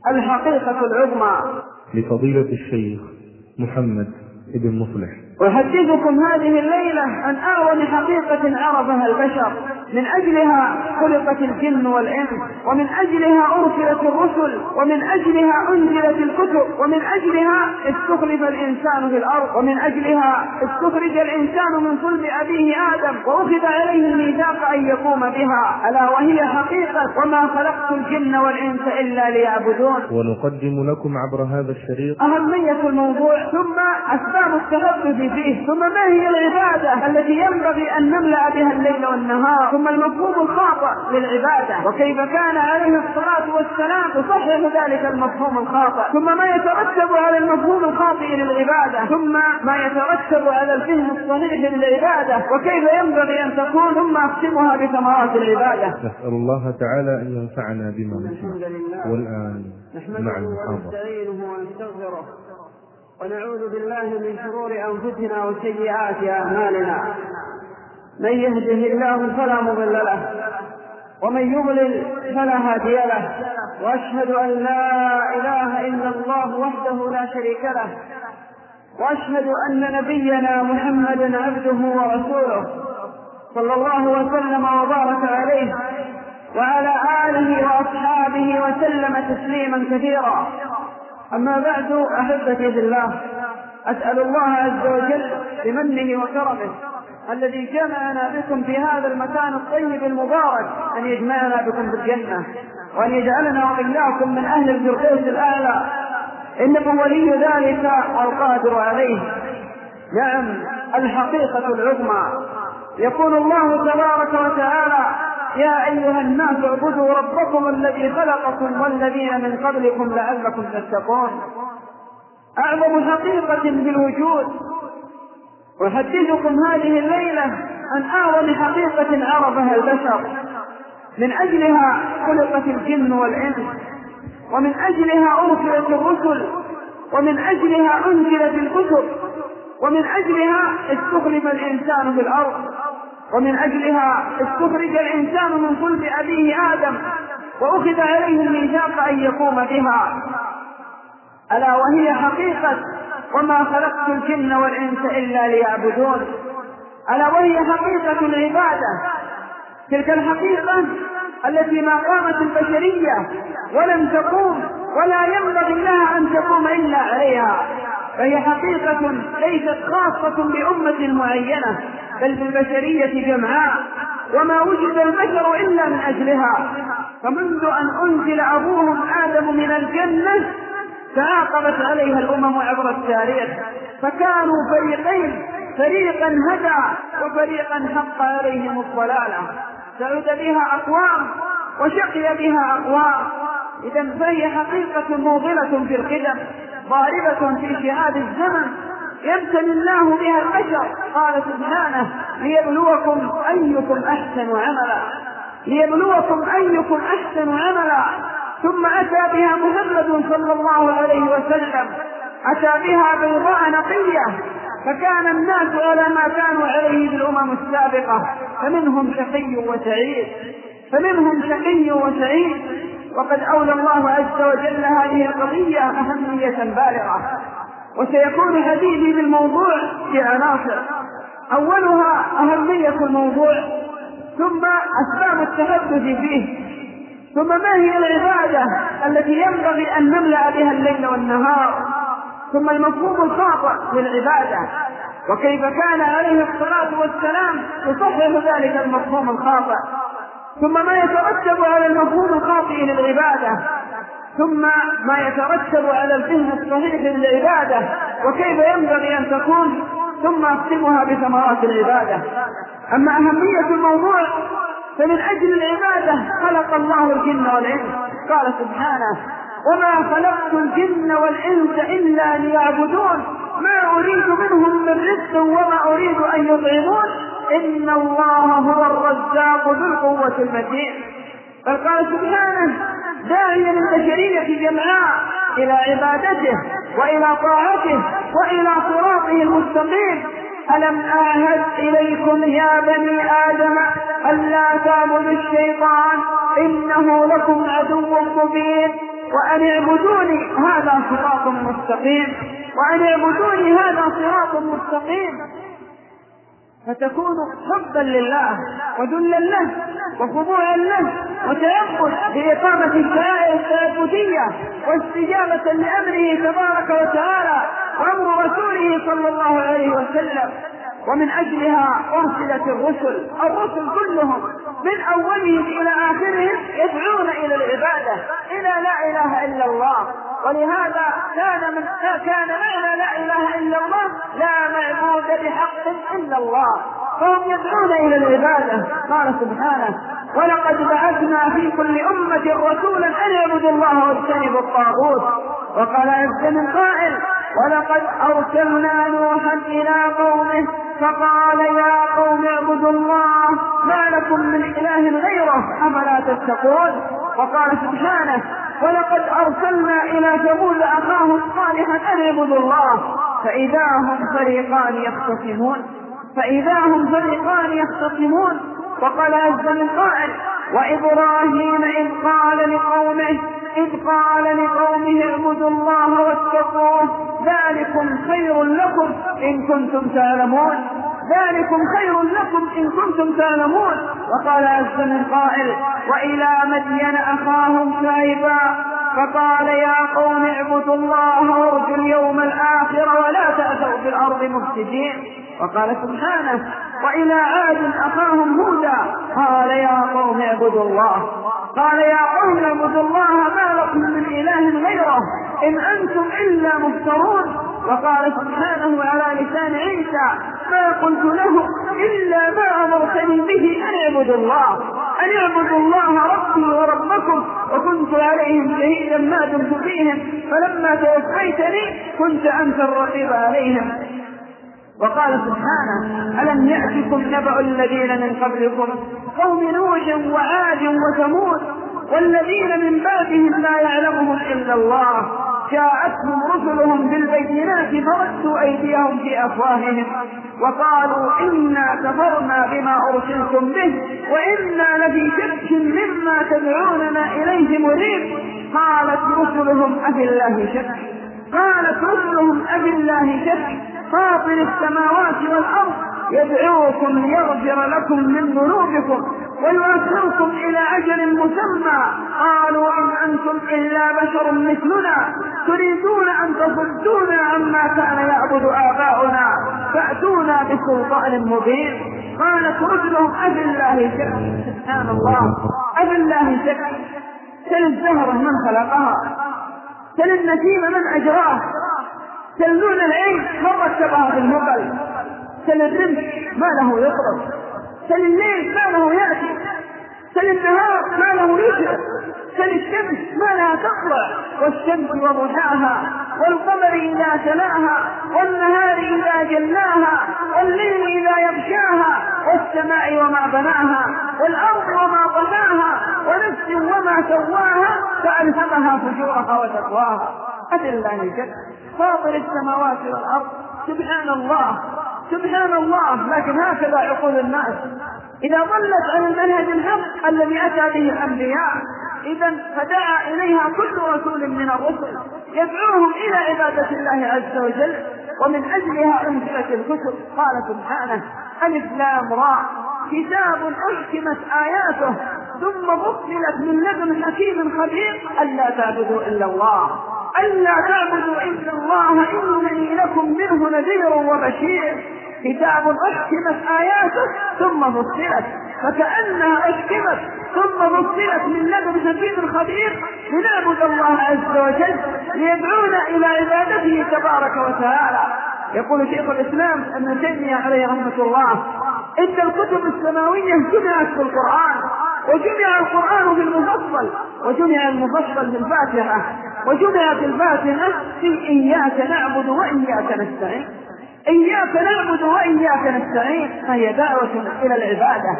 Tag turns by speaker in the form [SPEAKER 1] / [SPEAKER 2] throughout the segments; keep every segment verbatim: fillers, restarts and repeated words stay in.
[SPEAKER 1] الحقيقة العظمى
[SPEAKER 2] لفضيلة الشيخ محمد ابن مصلح.
[SPEAKER 1] أحدثكم هذه الليلة عن أعظم حقيقة عرفها البشر، من أجلها خلقت الجن والإنس، ومن أجلها أرسلت الرسل، ومن أجلها أنزلت الكتب، ومن أجلها استخلف الإنسان في الأرض، ومن أجلها استخرج الإنسان من صلب أبيه آدم وأخذ عليه الميثاق أن يقوم بها، ألا وهي حقيقة وما خلقت الجن والإنس إلا ليعبدون.
[SPEAKER 2] ونقدم لكم عبر هذا الشريط
[SPEAKER 1] أهمية الموضوع، ثم أسباب التحدث فيه، ثم ما هي العبادة التي ينبغي أن نملأ بها الليل والنهار، ثم المفهوم الخاطئ للعبادة وكيف كان عليه الصلاة والسلام يصحح ذلك المفهوم الخاطئ، ثم ما يترتب على المفهوم الخاطئ للعبادة، ثم ما يترتب على الفهم الصحيح للعبادة وكيف ينبغي أن تكون، ثم أختمها بثمرات العبادة.
[SPEAKER 2] نسأل الله تعالى أن ينفعنا بما نسمع. والآن مع المحاضرة.
[SPEAKER 1] نستعينه ونستغفره ونعوذ بالله من شرور أنفسنا وسيئات أعمالنا، من يهده الله فلا مضل له ومن يضلل فلا هادي له، وأشهد أن لا إله إلا الله وحده لا شريك له، وأشهد أن نبينا محمدا عبده ورسوله صلى الله وسلم وبارك عليه وعلى آله وأصحابه وسلم تسليما كثيرا. أما بعد، أحبتي في الله، أسأل الله عز وجل بمنه وكرمه الذي جمعنا بكم في هذا المكان الطيب المبارك أن يجمعنا بكم بالجنة، وأن يجعلنا وإياكم من أهل الفردوس الأعلى، إنه ولي ذلك القادر عليه. نعم، الحقيقة العظمى. يقول الله تبارك وتعالى: يا أيها الناس اعبدوا ربكم الذي خلقكم والذين من قبلكم لعلكم تتقون. أعظم حقيقة بالوجود. أحدثكم هذه الليلة عن أعظم حقيقة عرفها البشر، من أجلها خلقت الجن والإنس، ومن أجلها أرسلت الرسل، ومن أجلها أنزلت الكتب، ومن أجلها استخلف الإنسان في الأرض، ومن أجلها استخرج الإنسان من صلب أبيه آدم وأخذ عليه الميثاق أن يقوم بها، ألا وهي حقيقة وما خلقت الجن والإنس إلا ليعبدون، ألا وهي حقيقة العبادة. تلك الحقيقة التي ما قامت البشرية ولم تقوم ولا ينبغي لها أن تقوم إلا عليها، فهي حقيقة ليست خاصة بأمة معينة بل بالبشرية جمعاء، وما وجد البشر إلا من أجلها. فمنذ أن أنزل أبوهم آدم من الجنة تعاقبت عليها الأمم عبر التاريخ، فكانوا فريقين، فريقا هدى وفريقا حق عليهم الضلالة، سعد بها أقوام وشقي بها أقوام. إذن فهي حقيقة موضلة في القدم، ضاربة في شهاد الزمن، يبتلي الله بها البشر. قال سبحانه: ليبلوكم أيكم أحسن عملا، ليبلوكم أيكم أحسن عملا. ثم أتى بها محمد صلى الله عليه وسلم، أتى بها بيضاء نقية، فكان الناس على ما كانوا عليه بالأمم السابقة، فمنهم شقي وسعيد، فمنهم شقي وسعيد. وقد أولى الله عز وجل هذه القضية أهمية بالغة، وسيكون حديثي بالموضوع في عناصر، أولها أهمية الموضوع، ثم أسباب التحدث فيه، ثم ما هي العبادة التي ينبغي أن نملأ بها الليل والنهار، ثم المفهوم الخاطئ للعبادة وكيف كان عليه الصلاة والسلام يصحح ذلك المفهوم الخاطئ، ثم ما يترتب على المفهوم الخاطئ للعبادة، ثم ما يترتب على الفهم الصحيح للعبادة وكيف ينبغي أن تكون، ثم أختمها بثمرات العبادة. أما أهمية الموضوع فمن أجل العبادة خلق الله الجن والإنس. قال سبحانه: وما خلقت الجن والإنس إلا ليعبدون ما أريد منهم من رزق وما أريد أن يطعمون إن الله هو الرزاق ذو القوة المتين. بل قال سبحانه داعيا البشرية جمعاء إلى عبادته وإلى طاعته وإلى صراطه المستقيم: ألم أعهد إليكم يا بني آدم ألا تعبدوا الشيطان إنه لكم عدو مبين وأن اعبدوني هذا صراط مستقيم، وأن اعبدوني هذا صراط مستقيم، فتكون حبا لله وذلا له وخضوعا له وتيقظ بإقامة الشرائع التعبدية واستجابة لأمره تبارك وتعالى وأمر رسوله صلى الله عليه وسلم. ومن أجلها أرسلت الرسل، الرسل كلهم من أولهم إلى آخرهم يدعون إلى العبادة، إلى لا إله إلا الله. ولهذا كان من كان معنى لا إله إلا الله لا معبود بحق إلا الله، فهم يدعون إلى العبادة. قال سبحانه: ولقد بعثنا في كل أمة رسولا أن اعبدوا الله واجتنبوا الطاغوت. وقال عز من قائل: ولقد أرسلنا نوحا إلى قومه فقال يا قوم اعبدوا الله ما لكم من إله غيره أفلا تتقون. وقال سبحانه: ولقد أرسلنا إلى ثمود أخاهم صالحا أن اعبدوا الله فإذا هم فريقان يختصمون فإذا هم فريقان يختصمون. وقال عز من قائل: وإبراهيم إذ قال لقومه إذ قال لقومه اعبدوا الله واتقوه ذلكم خير لكم إن كنتم تعلمون ذلكم خير لكم إن كنتم تعلمون. وقال عز من قائل: وإلى مدين أخاهم شعيبا فقال يا قوم اعبدوا الله وارجوا اليوم الآخر ولا تأتوا في الأرض مفسدين. وقال سبحانه: وإلى عاد أخاهم هودا قال يا قوم اعبدوا الله قال يا قوم اعبدوا الله ما لكم من إله غيره إن أنتم إلا مفترون. وقال سبحانه على لسان عيسى: ما قلت لهم إلا ما أمرتني به أن اعبدوا الله أن اعبدوا الله ربي وربكم وكنت عليهم شهيدا ما دمت فيهم فلما توفيتني كنت أنت الرقيب عليهم. وقال سبحانه: ألم يأتكم نبأ الذين من قبلكم قوم نوح وعاد وثمود والذين من بعدهم لا يعلمهم إلا الله جاءتهم رسلهم بالبينات فردوا أيديهم في أفواههم وقالوا إنا كفرنا بما أرسلتم به وإنا لفي شك مما تدعوننا إليه مريب. قالت رسلهم أفي الله شك قالت رسلهم أفي الله شك فاطر السماوات والأرض يدعوكم ليغفر لكم من ذنوبكم ويؤخركم إلى أجل مسمى قالوا إن أنتم إلا بشر مثلنا تريدون أن تصدونا عما كان يعبد آباؤنا فأتونا بسلطان مبين. قالت رسلهم أفي الله شك سبحان الله أفي الله شك سل الزهرة من خلقها سل النسيم من أجراه سل نون العين من ركبها في المقل سل الرمش ما له يطرد سل الليل ما له يأتي سل النهار ما له يشرق سل الشمس ما لها تطلع والشمس وضحاها والقمر إذا تلاها والنهار إذا جلاها والليل إذا يغشاها والسماء وما بناها والأرض وما طحاها ونفس وما سواها فألهمها فجورها وتقواها أفي الله شك فاطر السماوات والأرض سبحان الله سبحان الله. لكن هكذا عقول الناس إذا ضلت عن المنهج الحق الذي أتى به الأنبياء إذا فدعا إليها كل رسول من الرسل يدعوهم إلى عبادة الله عز وجل ومن أجلها أنزلت الكتب. قال سبحانه: ألف لام راء كتاب أحكمت آياته ثم فصلت من لدن حكيم خبير ألا تعبدوا إلا الله ألا تعبدوا إلا الله إنني لكم منه نذير وبشير. كتاب أحكمت آياته ثم فصلت فكأنها أحكمت ثم فصلت من لدن حكيم خبير لنعبد الله عز وجل ليدعونا إلى عبادته تبارك وتعالى. يقول شيخ الإسلام ابن تيمية عليه رحمة الله: إن الكتب السماوية جمعت في القرآن وجمع القرآن في المفصل وجمع المفصل في الفاتحة وجمع في الفاتحة في إياك نعبد وإياك نستعين. إياك نعبد وإياك نستعين فهي دعوة إلى العبادة.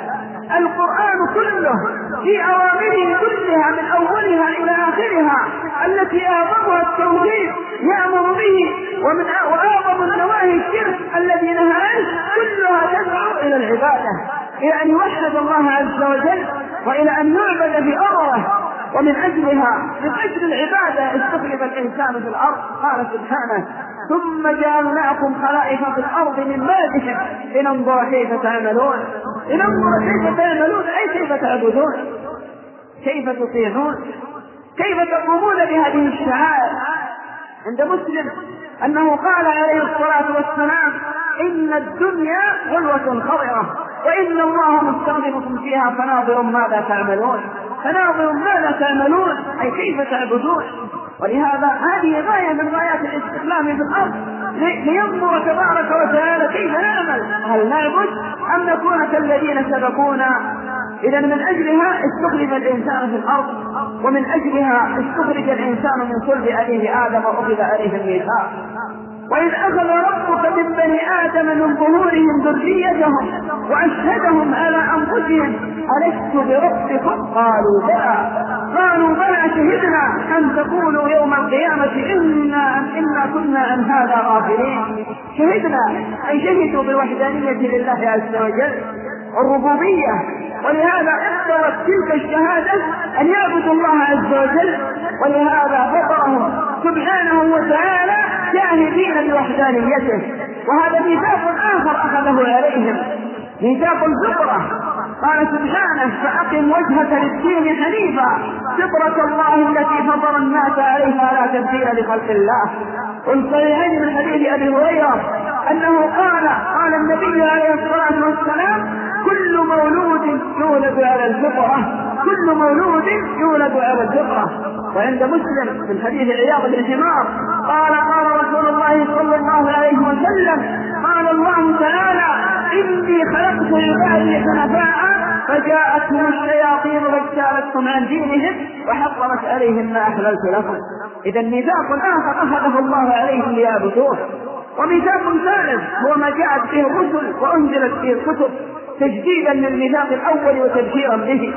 [SPEAKER 1] القرآن كله في أوامره كلها من أولها إلى آخرها التي أعظمها التوحيد يأمر به ومن وأعظم النواهي الشرك الذي نهى عنه كلها تدعو إلى العبادة إلى أن يوحد الله عز وجل وإلى أن نعبد بأمره ومن أجلها من أجل العبادة استخلف الإنسان في الأرض. قال سبحانه ثم جعلناكم خلائف في الأرض من بعدهم لننظر كيف تعملون. لننظر كيف تعملون أي كيف تعبدون، كيف تطيعون، كيف تقومون بهذه الشعائر. عند مسلم أنه قال عليه الصلاة والسلام إن الدنيا غلوة خضرة وإن الله مستخلفكم فيها فناظر ماذا تعملون. فناظر ماذا تعملون أي كيف تعبدون. ولهذا هذه غاية من غايات الاستخلاف في الأرض لينظر تبارك وتعالى كيف نعمل، هل نعبد أم نكون كالذين سبقونا. إذا من أجلها استخلف الإنسان في الأرض، ومن أجلها استخرج الإنسان من صلب أبيه آدم وأخذ عليه الميثاق. وإذ أخذ ربك من بني آدم من ظهورهم ذريتهم وأشهدهم على أنفسهم ألست بربكم قالوا بلى قالوا بلى شهدنا أن تقولوا يوم القيامة إنا إنا كنا عن هذا غافلين. شهدنا أي شهدوا بالوحدانية لله عز وجل الربوبية. ولهذا اقتضت تلك الشهادة أن يعبدوا الله عز وجل، ولهذا فطرهم سبحانه وتعالى شاهدين بوحدانيته. وهذا ميثاق آخر أخذه عليهم، ميثاق الفطرة. قال سبحانه فأقم وجهك للدين حنيفا فطرة الله التي فطر الناس عليها لا تبديل لخلق الله. والصحيحين من حديث أبي هريرة أنه قال قال النبي عليه الصلاة والسلام كل مولود يولد على الفطرة، كل مولود يولد على الفطرة. وعند مسلم من حديث عياض بن حمار قال قال رسول الله صلى الله عليه وسلم قال الله تعالى إني خلقت عبادي حنفاء فجاءتهم الشياطين واجتالتهم عن دينهم وحرمت عليهم ما أحللت لهم. إذا ميثاق آخر أخذه الله عليهم ليعبدوه. وميثاق ثالث هو ما جاءت به الرسل وأنزلت به الكتب تجديدا للميثاق الأول وتبشيرا به.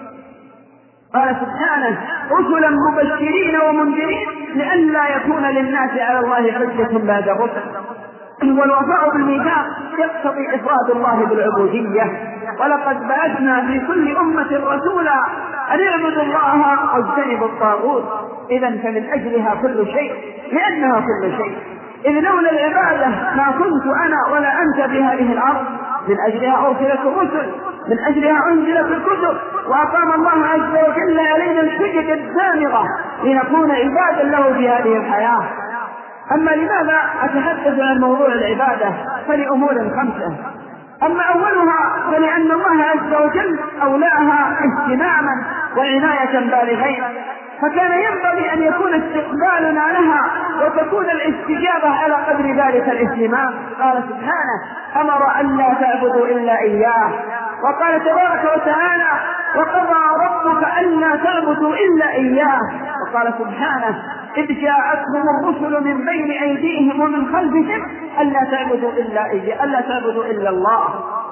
[SPEAKER 1] قال سبحانه رسلا مبشرين ومنذرين لئلا يكون للناس على الله حجة بعد الرسل. والوفاء بالميثاق يقتضي إفراد الله بالعبودية. ولقد بعثنا في كل أمة رسولا أن اعبدوا الله واجتنبوا الطاغوت. إذا فمن أجلها كل شيء، لأنها كل شيء. إذ لولا العبادة ما كنت أنا ولا أنت بهذه الأرض. من أجلها أرسلت الرسل، من أجلها أنزلت الكتب، وأقام الله عز وجل علينا الحجج الدامغة لنكون عبادا له في هذه الحياة. أما لماذا أتحدث عن موضوع العبادة؟ فلأمور خمسة. أما أولها فلأن الله عز وجل أولاها اهتماما وعناية بالغين، فكان ينبغي أن يكون استقبالنا لها وتكون الاستجابة على قدر ذلك الاهتمام. قال سبحانه أمر أن لا تعبدوا إلا إياه. وقال تبارك وتعالى وقضى ربك أن لا تعبدوا إلا إياه. وقال سبحانه إذ جاءتهم الرسل من بين أيديهم ومن خلفهم ألا تعبدوا إلا إياه ألا تعبدوا إلا الله.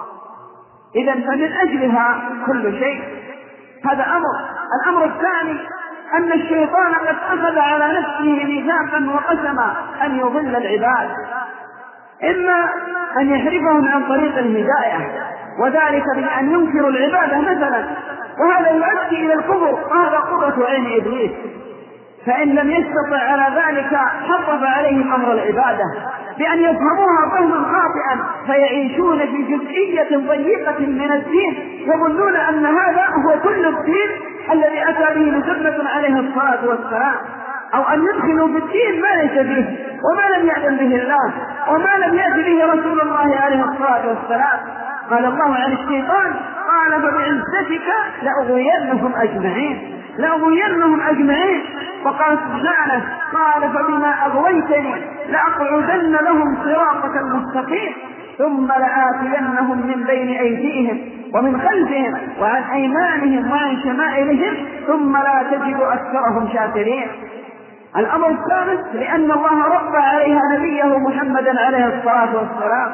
[SPEAKER 1] إذا فمن أجلها كل شيء. هذا أمر. الأمر الثاني أن الشيطان قد أخذ على نفسه ميثاقا وقسما أن يضل العباد، إما أن يحرفهم عن طريق الهداية وذلك بأن ينكروا العبادة مثلا، وهذا يؤدي إلى الكفر، وهذا قرة عين إبليس. فإن لم يستطع على ذلك حرف عليهم أمر العبادة بأن يفهموها فهما خاطئا فيعيشون في جزئية ضيقة من الدين يظنون أن هذا هو كل الدين الذي أتى به محمد عليه الصلاة والسلام، أو أن يدخلوا في الدين ما ليس فيه وما لم يأذن به الله وما لم يأت به رسول الله عليه الصلاة والسلام. قال الله عن الشيطان قال فبعزتك لأغوينهم أجمعين لأغوينهم أجمعين. وقال سبحانه قال فبما أغويتني لأقعدن لهم صراطك المستقيم ثم لآتينهم من بين أيديهم ومن خلفهم وعن أيمانهم وعن شمائلهم ثم لا تجد أكثرهم شاكرين. الأمر الثالث لأن الله ربى عليها نبيه محمدا عليه الصلاة والسلام،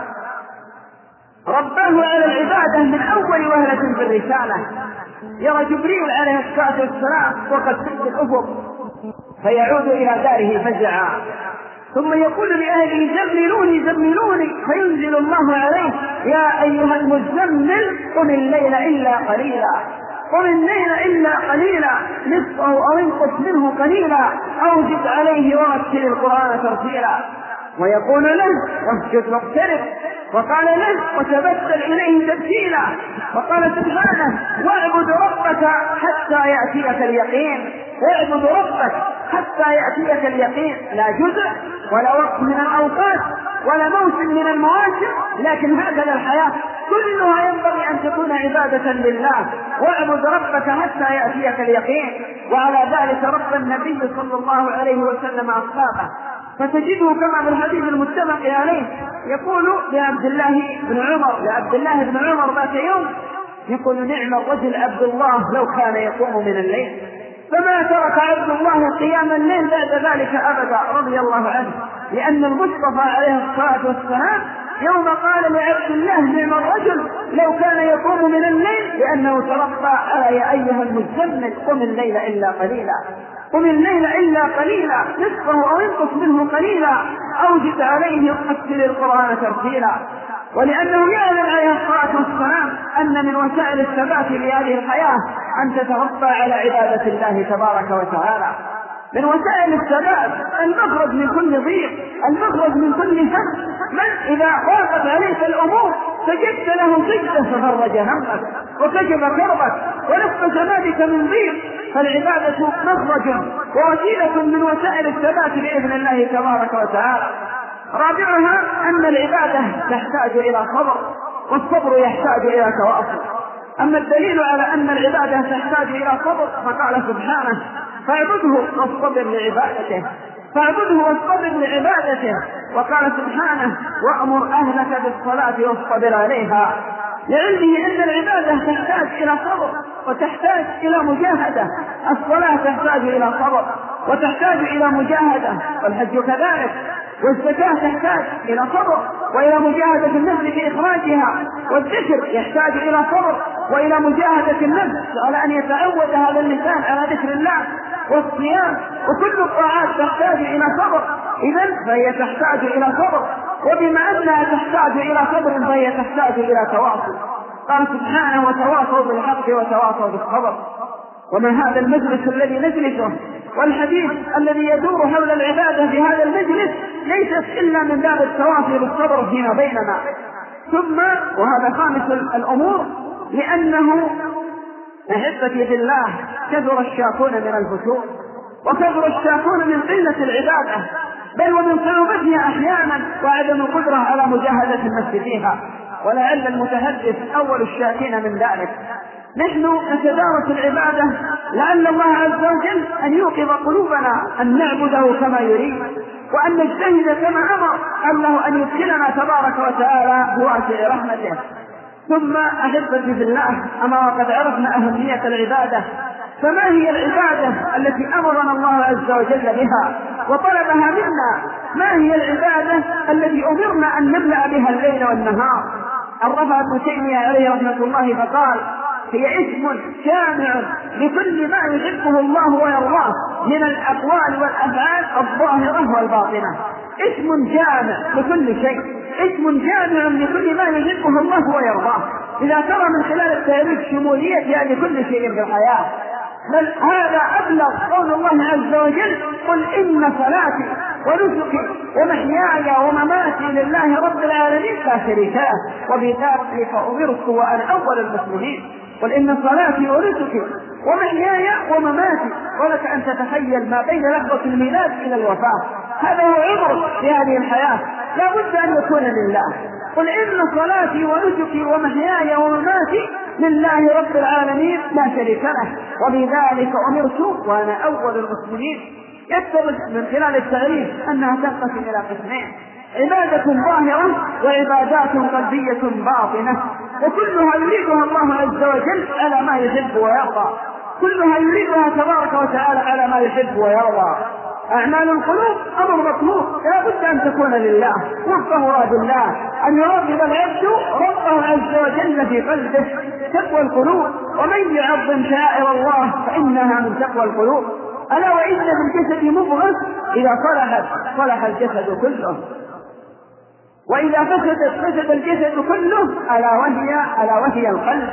[SPEAKER 1] رباه على العبادة من أول وهلة في الرسالة. يرى جبريل عليه الصلاة والسلام وقد سد الأفق فيعود إلى داره فزعا، ثم يقول لأهله زملوني زملوني فينزل الله عليه يا أيها المزمل قم الليل إلا قليلا قم الليل إلا قليلا نصفه أو انقص منه قليلا أو زد عليه ورتل القرآن ترتيلا. ويقول له واسجد واقترب، وقال له وتبتل إليه تبتيلا، وقال سبحانه واعبد ربك حتى يأتيك اليقين. واعبد ربك حتى يأتيك اليقين، لا جزء ولا وقت من الأوقات ولا موسم من المواسم، لكن هكذا الحياة كلها ينبغي أن تكون عبادة لله. واعبد ربك حتى يأتيك اليقين. وعلى ذلك رب النبي صلى الله عليه وسلم أصحابه، فتجده كما في الحديث المتفق عليه يقول لعبد الله بن عمر لعبد الله بن عمر ذات يوم يقول نعم الرجل عبد الله لو كان يقوم من الليل، فما ترك عبد الله قيام الليل بعد ذلك أبدا رضي الله عنه، لأن المصطفى عليه الصلاة والسلام يوم قال لعبد الله نعم الرجل لو كان يقوم من الليل، لأنه ترقى على يا أيها المزمل قم الليل إلا قليلا قم الليل إلا قليلا نصفه أو انقص منه قليلا أو زد عليه ورتل القرآن ترتيلا. ولأنه يعلم عليه الصلاة والسلام أن من وسائل الثبات لهذه الحياة أن تتربى على عبادة الله تبارك وتعالى. من وسائل الثبات المخرج من كل ضيق، المخرج من كل هم. من إذا ضاقت عليك الأمور فجدت له سجدة ففرج همك وكشف كربك ونفس ما بك من ضيق، فالعبادة مخرج ووسيلة من وسائل الثبات بإذن الله تبارك وتعالى. رابعها أن العبادة تحتاج إلى صبر، والصبر يحتاج إلى تواصل. أما الدليل على أن العبادة تحتاج إلى صبر فقال سبحانه فاعبده واصطبر لعبادته فاعبده واصطبر لعبادته وقال سبحانه وأمر أهلك بالصلاة واصطبر عليها، لعلمه أن العبادة تحتاج إلى صبر وتحتاج إلى مجاهدة. الصلاة تحتاج إلى صبر وتحتاج إلى مجاهدة، والحج كذلك، والزكاة تحتاج إلى صبر وإلى مجاهدة النفس في إخراجها، والذكر يحتاج إلى صبر وإلى مجاهدة النفس على أن يتعود هذا اللسان على ذكر الله، والصيام وكل الطاعات تحتاج إلى صبر. إذن فهي تحتاج إلى صبر، وبما أنها تحتاج إلى صبر فهي تحتاج إلى تواصل. قال سبحانه وتواصوا بالحق وتواصوا بالصبر. وما هذا المجلس الذي نجلسه والحديث الذي يدور حول العبادة في هذا المجلس ليست إلا من باب التواصي بالصبر فيما بيننا. ثم وهذا خامس الأمور، لأنه أحبتي في الله كثر الشاكون من الفتور وكثر الشاكون من قلة العبادة، بل ومن صعوبتها أحيانا وعدم القدرة على مجاهدة النفس فيها، ولعل المتحدث أول الشاكين من ذلك. نحن نتدارس العبادة لعل الله عز وجل أن يوقظ قلوبنا أن نعبده كما يريد وأن نجتهد كما أمر الله أن يدخلنا تبارك وتعالى بواسع رحمته. ثم أحبتي في الله، أما وقد عرفنا أهمية العبادة، فما هي العبادة التي أمرنا الله عز وجل بها وطلبها منا؟ ما هي العبادة التي أمرنا أن نملأ بها الليل والنهار؟ عرفها ابن تيمية عليه رحمة الله فقال هي اسم جامع لكل ما يحبه الله ويرضاه من الأقوال والأفعال الظاهرة والباطنة. اسم جامع لكل شيء، اسم جامع لكل ما يحبه الله ويرضاه. إذا ترى من خلال التاريخ شموليتها لكل شيء في الحياة، بل هذا أبلغ قول الله عز وجل قل إن صلاتي ونسكي ومحياي ومماتي لله رب العالمين لا شريك له وبذلك أمرت وأنا أول المسلمين. قل إن صلاتي ونسكي ومحياي ومماتي، ولك أن تتخيل ما بين لحظة الميلاد إلى الوفاة، هذا هو عمر في هذه الحياة، لا بد أن يكون لله. قل إن صلاتي ونسكي ومحياي ومماتي لله رب العالمين لا شريك له وبذلك أمرت وأنا أول المسلمين. يتضح من خلال التعريف أنها تنقسم إلى قسمين: عبادة ظاهرة وعبادات قلبية باطنة، وكلها يريدها الله عز وجل على ما يحب ويرضى، كلها يريدها تبارك وتعالى على ما يحب ويرضى. أعمال القلوب أمر مطلوب لا بد أن تكون لله وفق مراد الله، أن يراقب العبد ربه عز وجل في قلبه، تقوى القلوب. ومن يعظم شعائر الله فإنها من تقوى القلوب. ألا وإن بالجسد مضغة إذا صلحت صلح الجسد كله، وإذا فسدت فسد الجسد كله، ألا وهي ألا وهي القلب.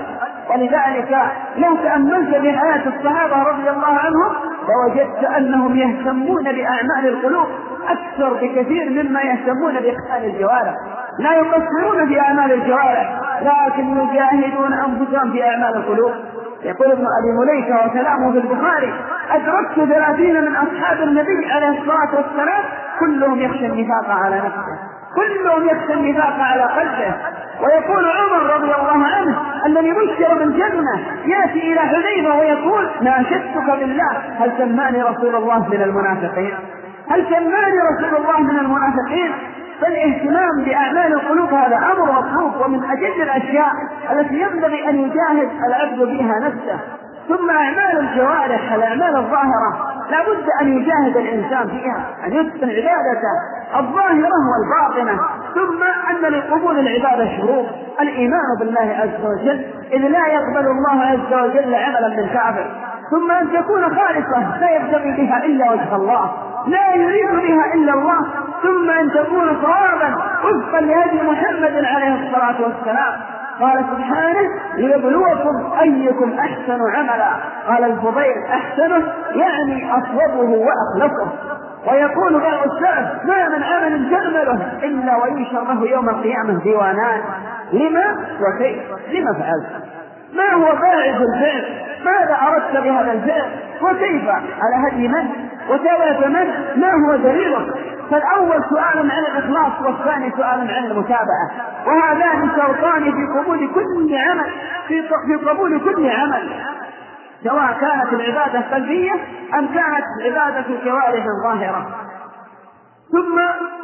[SPEAKER 1] ولذلك لو تأملت بحياة الصحابة رضي الله عنهم لوجدت أنهم يهتمون بأعمال القلوب أكثر بكثير مما يهتمون بأعمال الجوارح. لا يقصرون في أعمال الجوارح لكن يجاهدون أنفسهم في أعمال القلوب. يقول ابن أبي مليكة وكلامه في البخاري: أدركت ثلاثين من أصحاب النبي عليه الصلاة والسلام كلهم يخشى النفاق على نفسه، كلهم يخشى النفاق على قلبه. ويقول عمر رضي الله عنه الذي بشر بالجنة يأتي إلى حذيفة ويقول: ناشدتك بالله هل سماني رسول الله من المنافقين؟ هل سماني رسول الله من المنافقين؟ فالاهتمام بأعمال القلوب هذا أمر مطلوب ومن أجل الأشياء التي ينبغي أن يجاهد العبد بها نفسه. ثم أعمال الجوارح الأعمال الظاهرة لا بد أن يجاهد الإنسان فيها، أن يتقن عبادته الظاهرة والباطنة. ثم أن لقبول العبادة شروط: الإيمان بالله عز وجل إذ لا يقبل الله عز وجل عملا من كافر، ثم أن تكون خالصة لا يبتغي بها إلا وجه الله، لا يريد بها إلا الله، ثم أن تكون صوابا وفقا لهدي محمد عليه الصلاة والسلام. قال سبحانه: ليبلوكم أيكم أحسن عملا. قال الفضيل: أحسنه يعني أصوبه وأخلصه. ويقول بعض السلف: ما من عمل تعمله إلا وينشر له يوم القيامة ديوانان، لما وكيف، لما فعلت، ما هو باعث الفعل، ماذا أردت بهذا الفعل، وكيف، على هدي من، وثبت من، ما هو دليلك. فالأول سؤال عن الإخلاص والثاني سؤال عن المتابعة، وهذان شرطان في قبول كل عمل، في قبول كل عمل، سواء كانت العبادة قلبية أم كانت العبادة جوارح ظاهرة. ثم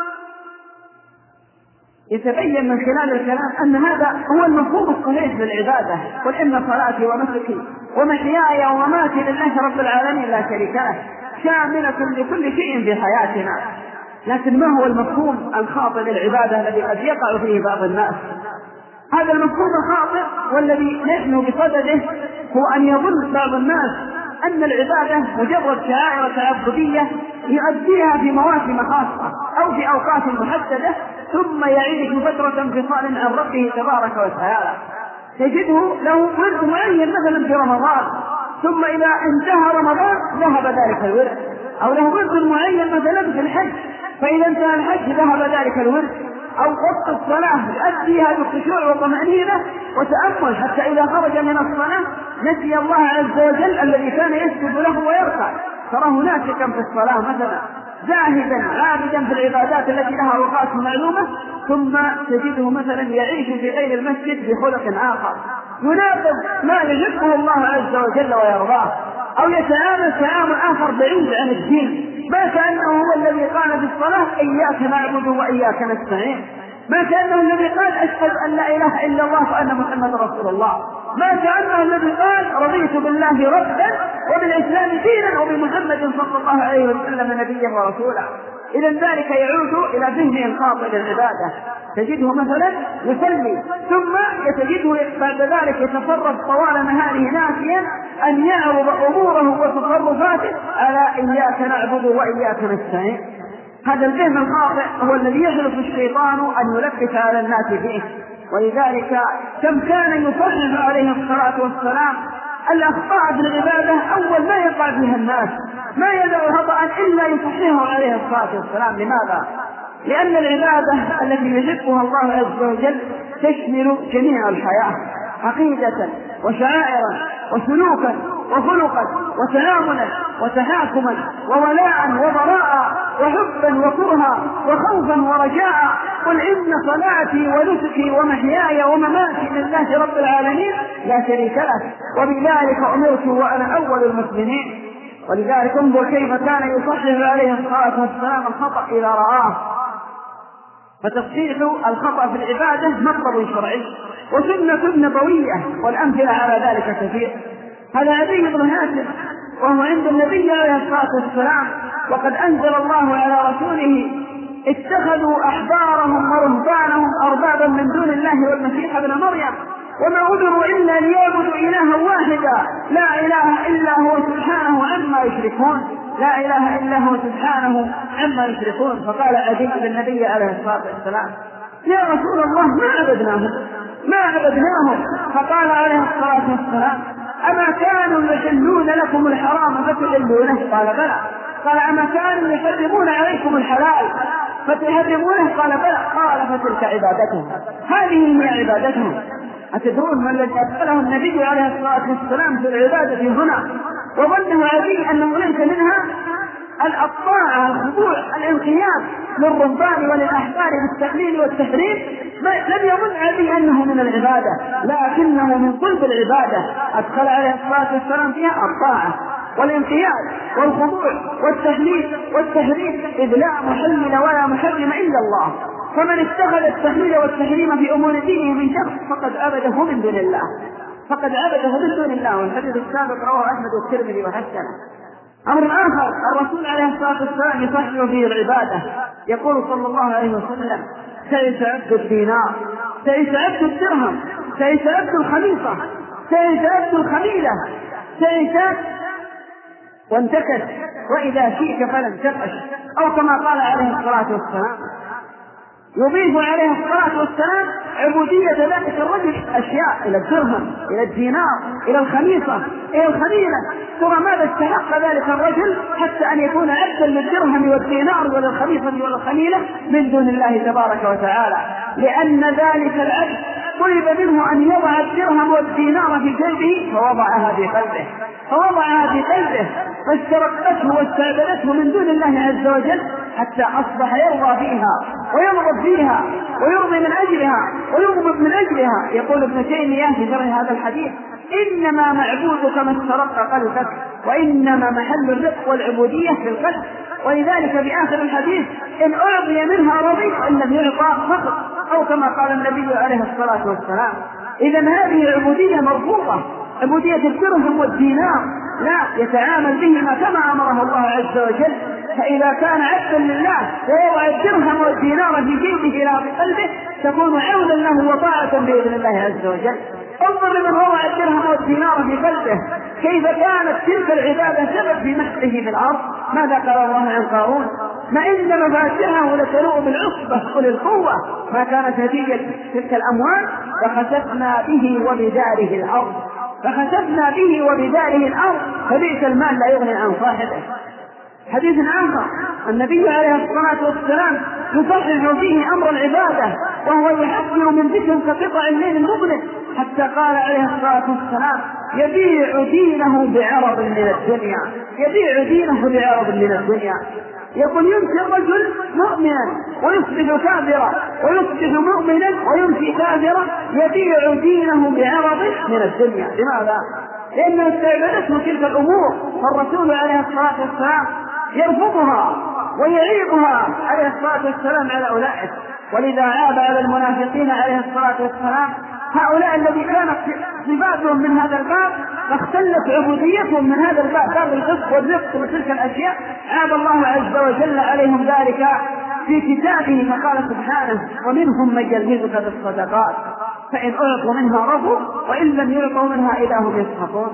[SPEAKER 1] يتبين من خلال الكلام أن هذا هو المفهوم الصحيح للعبادة: قل إن صلاتي ونسكي ومحياي ومماتي لله رب العالمين لا شريك له، شاملة لكل شيء في حياتنا. لكن ما هو المفهوم الخاطئ للعبادة الذي قد يقع فيه بعض الناس؟ هذا المفهوم الخاطئ والذي نحن بصدده هو أن يظن بعض الناس أن العبادة مجرد شعائر تعبدية يؤديها في مواسم خاصة أو في أوقات محددة ثم يعيش فترة انفصال عن ربه تبارك وتعالى. تجده له ورد معين مثلا في رمضان، ثم إذا انتهى رمضان ذهب ذلك الورد، أو له ورد معين مثلا في الحج، فإذا انتهى الحج ذهب ذلك الورد، أو وقت الصلاة يؤديها بالخشوع والطمأنينة وتأمل حتى إذا خرج من الصلاة نسي الله عز وجل الذي كان يسجد له ويركع، تراه ناسكا في الصلاة مثلا، زاهدا عابدا في العبادات التي لها أوقات معلومة، ثم تجده مثلا يعيش في غير المسجد بخلق آخر يناقض ما يحبه الله عز وجل ويرضاه، أو يتعامل تعامل آخر بعيد عن الدين، ما كأنه هو الذي قال في الصلاة إياك نعبد وإياك نستعين، ما كأنه الذي قال أشهد أن لا إله إلا الله وأن محمد رسول الله، ما كأنه الذي قال رضيت بالله ربا وبالإسلام دينا وبمحمد صلى الله عليه وسلم نبيا ورسولا. إذا ذلك يعود إلى ذهنه الخاطئ للعبادة. تجده مثلا يصلي ثم تجده بعد ذلك يتصرف طوال نهاره ناسيا أن يعرض أموره وتصرفاته على إياك نعبد وإياك نستعين. هذا الذهن الخاطئ هو الذي يحرص الشيطان أن يلبس على الناس فيه. ولذلك كم كان يصرف عليه الصلاة والسلام الأخطاء في العبادة أول ما يقع فيها الناس، ما يدعو خطأ إلا يصححه عليه الصلاة والسلام. لماذا؟ لأن العبادة التي يحبها الله عز وجل تشمل جميع الحياة، عقيدة وشعائرا وسلوكا وخلقا وتعاملا وتحاكما وولاء وبراء وحبا وكرها وخوفا ورجاء. قل إن صلاتي ونسكي ومحياي ومماتي لله رب العالمين لا شريك له وبذلك أمرت وأنا أول المسلمين. ولذلك انظر كيف كان يصحح عليه الصلاة والسلام الخطأ إذا رآه. فتصحيح الخطأ في العبادة مطلب شرعي وسنة نبوية، والأمثلة على ذلك كثير. هذا عدي بن حاتم وهو عند النبي عليه الصلاة والسلام وقد أنزل الله على رسوله اتخذوا أحبارهم ورهبانهم أربابا من دون الله والمسيح ابن مريم وما أمروا إلا ليعبدوا إلها واحدا لا إله إلا هو سبحانه عما يشركون، لا إله إلا هو سبحانه عما يشركون. فقال عدي بالنبي عليه الصلاة والسلام: يا رسول الله ما عبدناهم ما عبدناهم. فقال عليه الصلاة والسلام أما كانوا يحلون لكم الحرام فتحلونه؟ قال بلى. قال أما كانوا يحرمون عليكم الحلال فتحرمونه؟ قال بلى. قال فتلك عبادتهم، هذه هي عبادتهم. أتدرون ما الذي أدخله النبي عليه الصلاة والسلام في العبادة هنا وظنه عدي أنه ليس منها الطاعة، الخضوع، الانقياد للرهبان وللأحبار بالتحليل والتحريم؟ لم يظن عدي أنه من العبادة، لكنه من قلب العبادة أدخل عليه الصلاة والسلام فيها الطاعة والانقياد والخضوع والتحليل والتحريم، إذ لا محلل ولا محرم إلا الله. فمن اتخذ التحليل والتحريم في أمور دينه من شخص فقد عبده من دون الله، فقد عبده من دون الله. والحديث السابق رواه أحمد والترمذي وحسنه. أمر آخر الرسول عليه الصلاة والسلام يصحح فيه العبادة، يقول صلى الله عليه وسلم تعس عبد الدينار، تعس عبد الدرهم، تعس عبد الخميصة، تعس عبد الخميلة، تعس وانتكس وإذا شئت فلم تفعش، أو كما قال عليه الصلاة والسلام. يضيف عليه الصلاة والسلام عبودية ذلك الرجل أشياء إلى الدرهم، إلى الدينار، إلى الخميصة، إلى الخميلة. ترى ماذا استحق ذلك الرجل حتى أن يكون عبدا للدرهم والدينار وللخميصة والخميلة من دون الله تبارك وتعالى؟ لأن ذلك العبد طلب منه أن يضع الدرهم والدينار في جيبه فوضعها في قلبه، فوضعها في قلبه فاسترقته واستعبدته من دون الله عز وجل حتى أصبح يرضى فيها ويرغب فيها ويرضي من أجلها ويغضب من أجلها. يقول ابن تيمية في شرح هذا الحديث إنما معبودك ما استرق قلبك، وإنما محل الرق والعبودية في القلب. ولذلك في آخر الحديث إن أعطي منها رضي وإن لم يعطى فقط، أو كما قال النبي عليه الصلاة والسلام. إذن هذه عبودية مرفوضة، عبودية الدرهم والدينار لا يتعامل بهما كما أمره الله عز وجل. فإذا كان عبدا لله ويضع الدرهم والدينار في جيبه لا في قلبه تكون عونا له وطاعة بإذن الله عز وجل. انظر لمن وضع الدرهم والدينار في قلبه كيف كانت تلك العبادة سبب في مسحه في الأرض. ماذا قال الله عن قارون؟ ما إن مفاتحه لتنوء بالعصبة أولي القوة ما كانت نتيجة تلك الأموال فخسفنا به وبداره الأرض، فخسفنا به وبداره الأرض فبئس المال لا يغني عن صاحبه. حديث آخر النبي عليه الصلاة والسلام يصحح فيه أمر العبادة وهو يحذر من ذكر كقطع الليل المظلم، حتى قال عليه الصلاة والسلام يبيع دينه بعرض من الدنيا، يبيع دينه بعرض من الدنيا. يقول يمسي الرجل مؤمنا ويصبح كافرا ويصبح مؤمنا ويمسي كافرا يبيع دينه بعرض من الدنيا. لماذا؟ لأنه استعبدته تلك الأمور، فالرسول عليه الصلاة والسلام يرفضها ويعيبها عليه الصلاة والسلام على أولئك. ولذا عاب على المنافقين عليه الصلاة والسلام هؤلاء الذي كانت صفاتهم من هذا الباب فاختلت عبوديتهم من هذا الباب، باب الحب والرفق وتلك الأشياء. عاب الله عز وجل عليهم ذلك في كتابه فقال سبحانه ومنهم من يلمزك في الصدقات فإن أعطوا منها رضوا وإن لم يعطوا منها إذا هم يسخطون.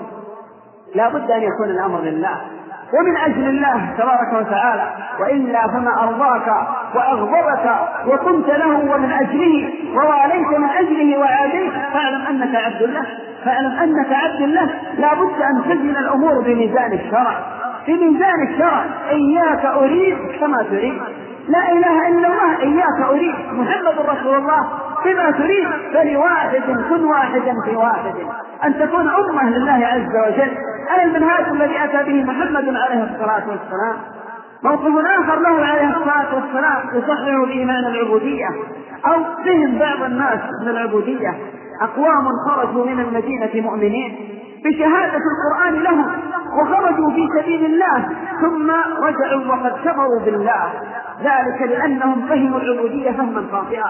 [SPEAKER 1] لا بد أن يكون الأمر لله ومن أجل الله تبارك وتعالى، وإلا فما أرضاك وأغضبك وقمت له ومن أجله وواليت من أجله وعاديت فاعلم أنك عبد الله، فاعلم أنك عبد الله. لا بد أن تزن الأمور بميزان الشرع، بميزان الشرع. إياك أريد كما تريد، لا إله إلا الله، إياك أريد محمد رسول الله بما تريد، فلواحد كن واحدا في واحد، أن تكون أمة لله عز وجل. هذا المنهاج الذي أتى به محمد عليه الصلاة والسلام. موقف آخر له عليه الصلاة والسلام يصحح بإيمان العبودية أو فهم بعض الناس من العبودية. أقوام خرجوا من المدينة مؤمنين بشهادة القرآن لهم وخرجوا في سبيل الله ثم رجعوا وقد كفروا بالله، ذلك لأنهم فهموا العبودية فهما خاطئا.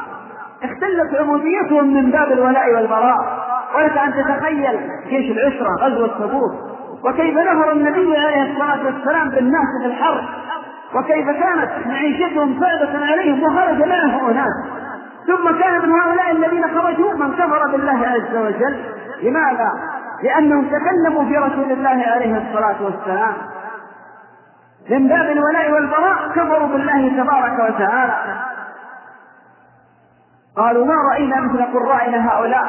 [SPEAKER 1] اختلت عبوديتهم من باب الولاء والبراء. ولك أن تتخيل جيش العسرة غزوة تبوك وكيف نهر النبي عليه الصلاة والسلام بالناس في الحرب، وكيف كانت معيشتهم صعبة عليهم وخرج معه أناس، ثم كان من هؤلاء الذين خرجوا من كفر بالله عز وجل. لماذا؟ لأنهم تكلموا في رسول الله عليه الصلاة والسلام من باب الولاء والبراء، كفروا بالله تبارك وتعالى. قالوا: ما رأينا مثل قرائنا هؤلاء،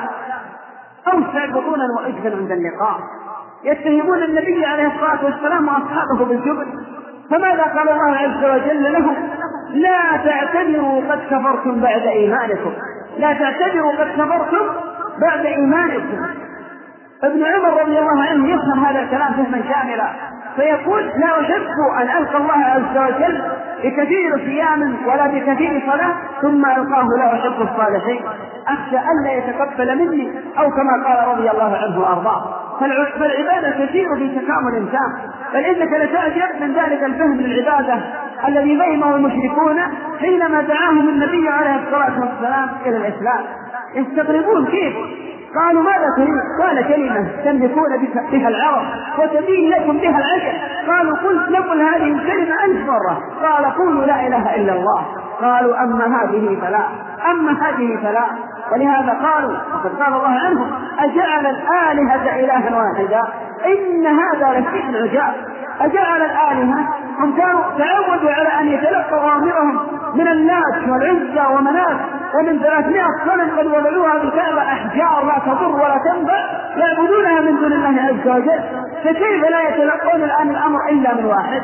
[SPEAKER 1] أوسع بطونا وإجفا عند اللقاء. يتهمون النبي عليه الصلاة والسلام وأصحابه بالجبن. فماذا قال الله عز وجل لهم؟ لا تعتذروا قد كفرتم بعد إيمانكم، لا تعتذروا قد كفرتم بعد إيمانكم. ابن عمر رضي الله عنه يفهم هذا الكلام فهما شاملا، فيقول: لا أحب أن ألقى الله عز وجل بكثير صيام ولا بكثير صلاة ثم ألقاه لا أحب الصالحين، أخشى ألا يتقبل مني، أو كما قال رضي الله عنه وأرضاه. فالعبادة تسير في تكامل الإنسان، بل إنك لتعجب من ذلك الفهم للعبادة الذي فهمه المشركون حينما دعاهم النبي عليه الصلاة والسلام إلى الإسلام. يستغربون كيف؟ قالوا: ماذا تريد؟ قال: كلمة تملكون بها العرب وتبين لكم بها العجل. قالوا: قلت نقل هذه الكلمة ألف مرة. قال: قولوا لا إله إلا الله. قالوا: أما هذه فلا، أما هذه فلا. ولهذا قالوا، وقد قال الله عنهم: أجعل الآلهة إلها واحدا إن هذا لشيء عجاب. أجعل الآلهة، هم كانوا تعودوا على أن يتلقوا أوامرهم من اللات والعزى ومنات، ومن ثلاثمائة صنم قد وضعوها بالكعبة أحجار لا تضر ولا تنفع يعبدونها من دون الله عز وجل، فكيف لا يتلقون الآن الأمر إلا من واحد؟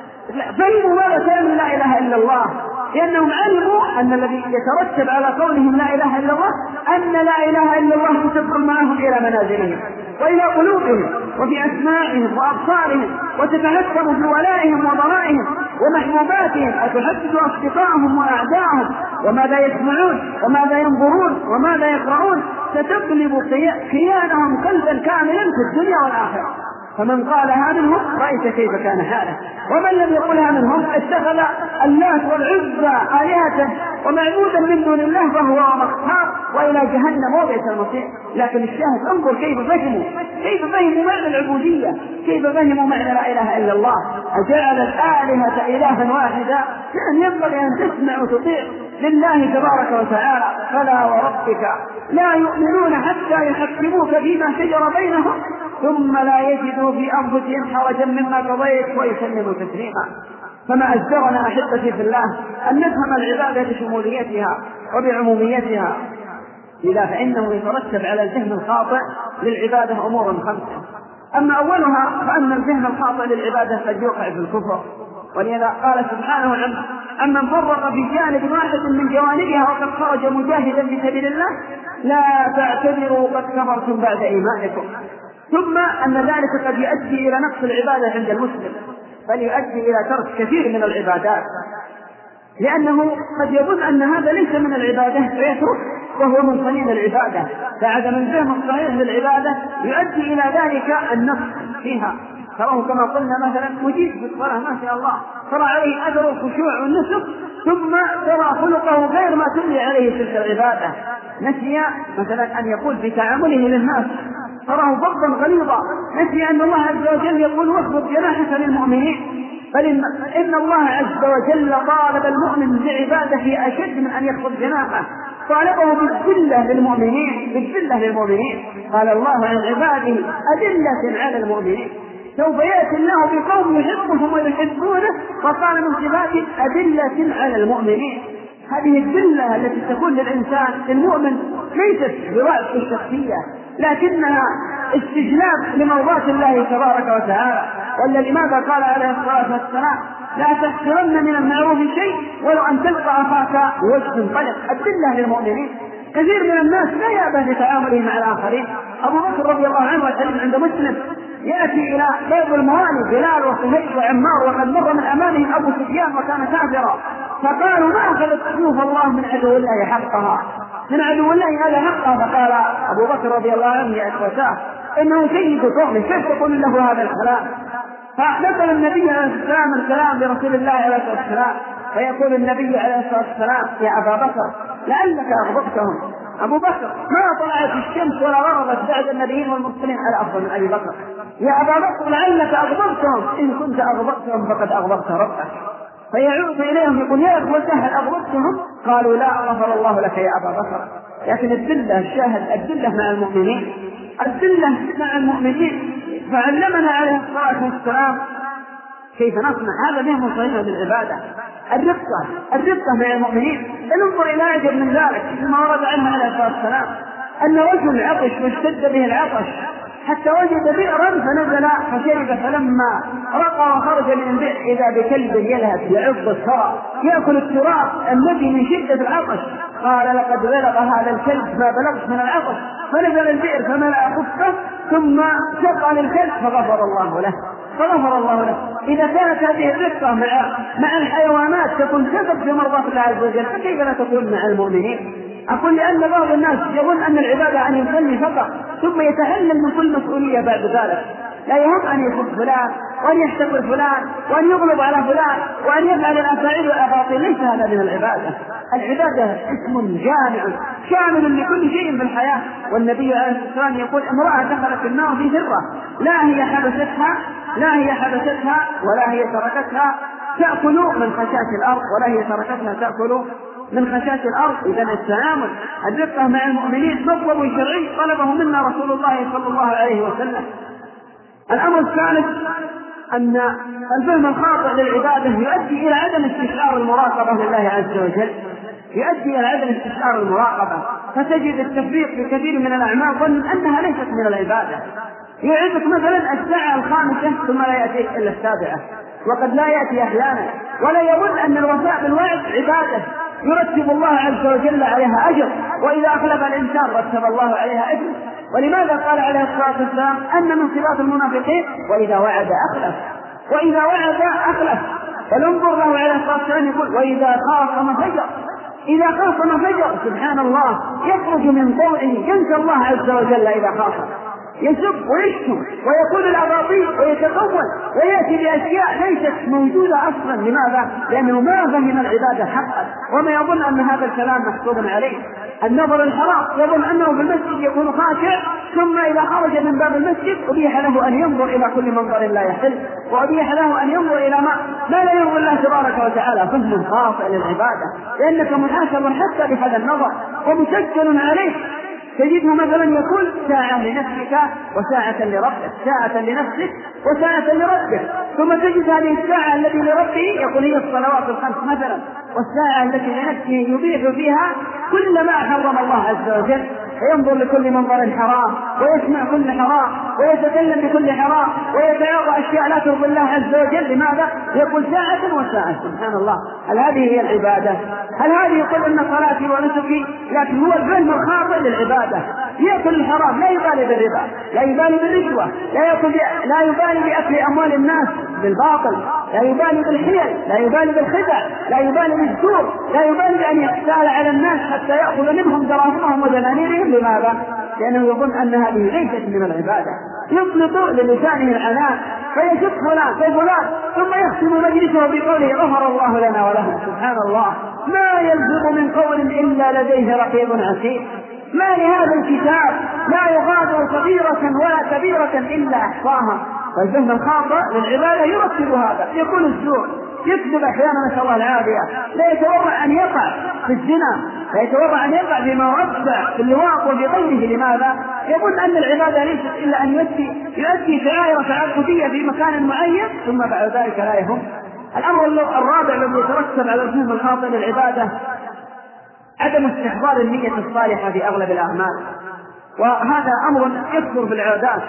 [SPEAKER 1] فهموا ماذا كان لا إله إلا الله، لأنهم علموا أن الذي يترتب على قولهم لا إله إلا الله أن لا إله إلا الله تدخل معهم إلى منازلهم وإلى قلوبهم وفي أسماعهم وأبصارهم، وتتحكم في ولائهم وضرائهم ومحبوباتهم، وتحدد أصدقائهم وأعدائهم، وماذا يسمعون وماذا ينظرون وماذا يقرؤون، ستقلب كيانهم قلبا كاملا في الدنيا والآخرة. فمن قالها منهم رأيت كيف كان حاله، ومن لم يقلها منهم اتخذ اللات والعزى آلهة ومعبودا من دون الله فهو مختار وإلى جهنم وبئس المصير. لكن الشاهد انظر كيف فهموا، كيف فهموا معنى العبودية، كيف فهموا معنى لا إله إلا الله. أجعل الآلهة إلها واحدا، يعني ينبغي أن تسمع وتطيع لله تبارك وتعالى. فلا وربك لا يؤمنون حتى يحكموك فيما شجر بينهم ثم لا يجدوا في أنفسهم حرجا مما قضيت ويسلموا تسليما. فما أجدرنا أحبتي في الله أن نفهم العبادة بشموليتها وبعموميتها، لذا فإنه يترتب على الفهم الخاطئ للعبادة أمور خمسة. أما أولها فأن الفهم الخاطئ للعبادة قد يوقع في الكفر، ولذا قال سبحانه عنه: أمن فرق في جانب واحد من جوانبها وقد خرج مجاهدا في سبيل الله لا تعتذروا قد كفرتم بعد إيمانكم. ثم أن ذلك قد يؤدي إلى نقص العبادة عند المسلم، بل يؤدي إلى ترك كثير من العبادات، لأنه قد يظن أن هذا ليس من العبادة فيترك وهو من صميم العبادة. فعدم الفهم الصحيح للعبادة يؤدي إلى ذلك النقص فيها. تراه كما قلنا مثلا مجيد في الصلاة ما شاء الله، ترى عليه أثر الخشوع والنسك، ثم ترى خلقه غير ما تملي عليه تلك العبادة. نسي مثلا أن يقول في تعامله للناس، تراه ضبطا غليظا، نسي أن الله عز وجل يقول: واخفض جناحك للمؤمنين. بل إن الله عز وجل طالب المؤمن بعبادته أشد من أن يخفض جناحه، طالبه بالذلة للمؤمنين، بالذلة للمؤمنين. قال الله عن عباده أذلة على المؤمنين. سوف يأتي الله بقوم يحبهم ويحبونه، وقال من صفاته أذلة على المؤمنين. هذه الذلة التي تكون للإنسان المؤمن ليست بضعف الشخصية، لكنها استجلاب لمرضاة الله تبارك وتعالى. ولا لماذا قال عليه الصلاة والسلام: لا تحقرن من المعروف شيء ولو أن تلقى أخاك بوجه طلق. الذلة للمؤمنين. كثير من الناس لا يأبه لتعامله مع الآخرين. أبو بكر رضي الله عنه والحديث عند مسلم يأتي إلى بيض الموالي بلال وصهيب وعمار، وقد مر من أمامهم أبو سفيان وكان كافرا، فقالوا: ما أخذت سيوف الله من عدو الله حقها، من عدو الله هذا حقها. فقال أبو بكر رضي الله عنه يا إخوتاه إنه سيد قومه، كيف تقول له هذا الكلام؟ فنقل النبي عليه السلام الكلام لرسول الله عليه الصلاة والسلام، فيقول النبي عليه الصلاة والسلام: يا أبا بكر لعلك أغضبتهم. أبو بكر ما طلعت الشمس ولا غربت بعد النبيين والمرسلين على أفضل من أبي بكر. يا أبا بكر لعلك أغضبتهم، إن كنت أغضبتهم فقد أغضبت ربك. فيعود إليهم يقول: يا أخوته هل أغضبتهم؟ قالوا: لا، غفر الله لك يا أبا بكر. لكن الذلة، الشاهد الذلة مع المؤمنين، الذلة مع المؤمنين. فعلمنا عليه الصلاة والسلام كيف نصنع؟ هذا به صحيح بالعبادة. الرفقة الرفقة مع المؤمنين. انظر إلى أعجب من ذلك ما ورد عنه عليه الصلاة والسلام أن رجل عطش واشتد به العطش حتى وجد بئرا فنزل فشرب، فلما رقى وخرج من البئر إذا بكلب يلهث يعض الثرى يأكل التراب الذي من شدة العطش. قال لقد بلغ هذا الكلب ما بلغت من العطش، فنزل البئر فملأ خفه ثم سقى للكلب فغفر الله له فغفر الله له. إذا كانت هذه الرفقة مع مع الحيوانات تكون سبب في مرضاة الله عز وجل، فكيف لا تكون مع المؤمنين؟ أقول لأن بعض الناس يظن أن العبادة أن يصلي فقط ثم يتحمل من كل مسؤولية بعد ذلك. لا يهم أن يسب فلان وأن يحتقر فلان وأن يغلب على فلان وأن يفعل الأفاعيل والأباطيل، ليس هذا من العبادة. العبادة اسم جامع شامل لكل شيء في الحياة. والنبي عليه الصلاة والسلام يقول امرأة دخلت النار في ذرة لا هي حبستها لا هي حبستها ولا هي تركتها تأكل من خشاش الأرض ولا هي تركتها تأكل من خشاش الأرض. إذن التعامل الرفقة مع المؤمنين مطلب شرعي طلبه منا رسول الله صلى الله عليه وسلم. الأمر الثالث أن الفهم الخاطئ للعبادة يؤدي إلى عدم استشعار المراقبة لله عز وجل، يؤدي إلى عدم استشعار المراقبة، فتجد التفريط في كثير من الأعمال ظن أنها ليست من العبادة. يعيدك مثلا الساعة الخامسة ثم لا يأتيك إلا السابعة، وقد لا يأتي أحيانا، ولا يظن أن الوفاء بالوعد عبادة يرتب الله عز وجل عليها أجر، وإذا أخلف الإنسان رتب الله عليها أجر. ولماذا قال عليه الصلاة والسلام أن من صفات المنافقين وإذا وعد أخلف وإذا وعد أخلف. فلنظر له عليه الصلاة والسلام يقول وإذا خاصم فجر، إذا خاصم فجر سبحان الله يخرج من قوله ينسى الله عز وجل إذا خاصم، يسب ويشتم ويقول الأباطيل ويتقول ويأتي بأشياء ليست موجودة أصلا. لماذا؟ لأنه ما فهم العبادة حقا، وما يظن أن هذا الكلام محسوب عليه. النظر الحرام يظن أنه في المسجد يكون خاشع، ثم إذا خرج من باب المسجد أبيح له أن ينظر إلى كل منظر لا يحل، وأبيح له أن ينظر إلى ما ما لا يرضي الله تبارك وتعالى. فهم خاطئ للعبادة، لأنك محاسب حتى بهذا النظر ومسجل عليه. تجده مثلا يقول ساعة لنفسك وساعة لربك، ساعة لنفسك وساعة لربك، ثم تجد هذه الساعة التي لربه يقول هي الصلوات الخمس مثلا، والساعة التي لنفسه يبيح فيها كل ما حرم الله عز وجل، وينظر لكل منظر حرام ويسمع كل حرام ويتكلم بكل حرام ويتعاطى أشياء لا ترضي الله عز وجل. لماذا؟ يقول ساعة وساعة. سبحان الله، هل هذه هي العبادة؟ هل هذه يقول أن صلاتي ونسكي؟ لكن هو الفهم الخاطئ للعبادة. يأكل الحرام لا يبالي بالربا، لا يبالي بالرشوة، لا يأكل لا يبالي بأكل أموال الناس بالباطل، لا يبالي بالحيل، لا يبالي بالخدع، لا يبالي بالزور، لا يبالي بأن يحتال على الناس حتى يأخذ منهم دراهمهم ودنانيرهم. لماذا؟ لأنه يظن أن هذه ليست من العبادة. يطلق للسانه العناء فيشق فلان في فلان ثم يختم مجلسه بقوله غفر الله لنا ولهم. سبحان الله، ما يلزم من قول إلا لديه رقيب عتيد. ما لهذا الكتاب لا يغادر صغيرة ولا كبيرة إلا أحصاها. فالفهم الخاطئ للعبادة يرتب هذا، يكون الزور، يكذب أحيانا نسأل الله العافية، لا يتورع أن يقع في الزنا، لا يتورع أن يقع بما وسع في اللواط وبغيره. لماذا؟ يظن أن العبادة ليست إلا أن يؤدي يؤدي شعائر تعبدية في مكان معين ثم بعد ذلك لا يهم. الأمر الرابع الذي يترتب على الفهم الخاطئ للعبادة عدم استحضار النية الصالحة في أغلب الأعمال، وهذا أمر يكثر في العبادات.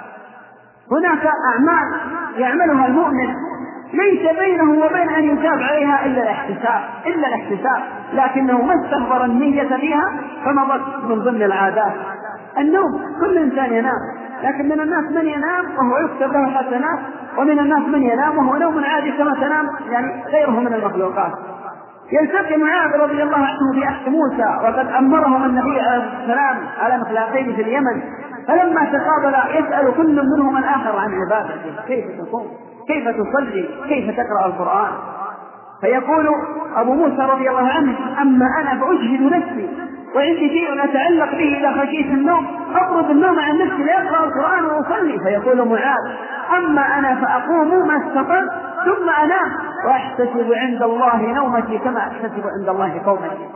[SPEAKER 1] هناك أعمال يعملها المؤمن ليس بينه وبين أن يتاب عليها إلا الاحتساب إلا الاحتساب لكنه ما استحضر النية فيها فمضت من ضمن العادات. النوم، كل إنسان ينام، لكن من الناس من ينام وهو يكتب له حسنات، ومن الناس من ينام وهو نوم عادي كما تنام يعني غيره من المخلوقات. يلتقي معاذ رضي الله عنه بأخت موسى وقد أمرهم النبي عليه السلام على مخلاقين في اليمن، فلما تقابل يسأل كل منهم الآخر عن عبادته، كيف تصوم، كيف تصلي، كيف تقرأ القرآن. فيقول أبو موسى رضي الله عنه أما أنا فأجهد نفسي وعندي شيء أتعلق به إذا خشيت النوم أطرد النوم عن نفسي لأقرأ القرآن وأصلي. فيقول معاذ أما أنا فأقوم ما استطعت ثم أنام وأحتسب عند الله نومتي كما أحتسب عند الله قومتي.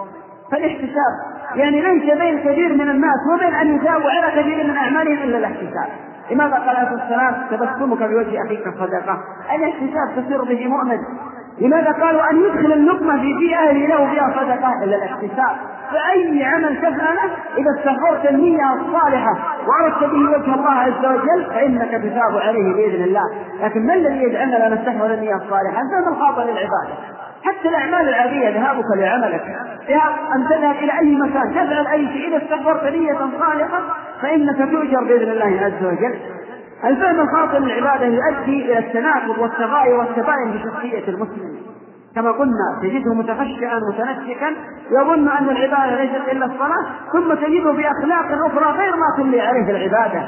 [SPEAKER 1] فالاحتساب يعني ليس بين كثير من الناس وبين أن يثابوا على كثير من أعمالهم إلا الاحتساب. لماذا قال عليه السلام تبسمك بوجه أخيك صدقة؟ الاحتساب تصير به مؤمن. لماذا قالوا أن يدخل اللقمة في في أهله له بها صدقة؟ إلا الاحتساب. فأي عمل تفعله إذا استحضرت النية الصالحة وأردت به وجه الله عز وجل فإنك تثاب عليه بإذن الله. لكن ما الذي يجعلنا لا نستحضر النية الصالحة؟ الفهم الخاطئ للعبادة. حتى الأعمال العادية ذهابك لعملك، أن تذهب إلى أي مكان تفعل أي شيء إذا استحضرت نية صالحة فإنك تؤجر بإذن الله عز وجل. الفهم الخاطئ للعبادة يؤدي إلى التناقض والتغاير والتباين بشخصية المسلم. كما قلنا تجده متخشعا متنسكا يظن أن العبادة ليست إلا الصلاة، ثم تجده بأخلاق أخرى غير ما تملي عليه العبادة.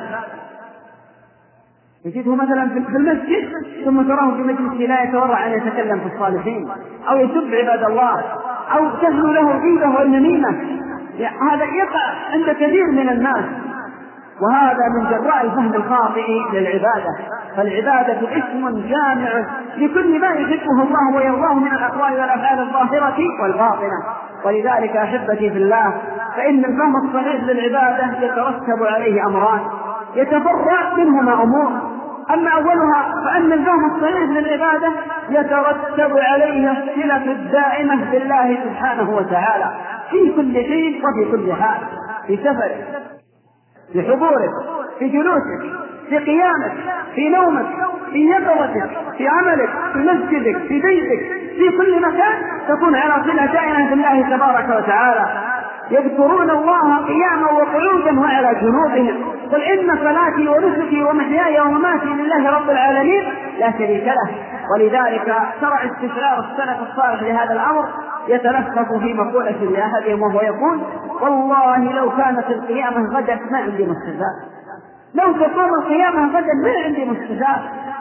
[SPEAKER 1] تجده مثلا في المسجد ثم تراه في مجلس لا يتورع أن يتكلم في الصالحين أو يسب عباد الله أو تهلو له الغيبة والنميمة. هذا يقع عند كثير من الناس، وهذا من جراء الفهم الخاطئ للعبادة. فالعبادة اسم جامع لكل ما يحبه الله ويرضاه من الأقوال والأفعال الظاهرة والباطنة. ولذلك أحبتي في الله فإن الفهم الصحيح للعبادة يترتب عليه أمران يتفرع منهما أمور. أما أولها فأن الفهم الصحيح للعبادة يترتب عليها الصلة الدائمة بالله سبحانه وتعالى في كل شيء وفي كل حال، في سفرك، في حضورك، في جلوسك، في قيامك، في نومك، في يقظتك، في عملك، في مسجدك، في بيتك، في كل مكان تكون على صلة دائمة بالله تبارك وتعالى. يذكرون الله قياما وقعودا وعلى جنوبهم. قل إن صلاتي ونسكي ومحياي ومماتي لله رب العالمين لا شريك له. ولذلك شرع استشعار السلف الصالح لهذا الأمر يتلفظ في مقولة لأحدهم وهو يقول والله لو كانت القيامة غدا ما عندي مستجاب، لو تقوم القيامة غدا ما عندي مستجاب.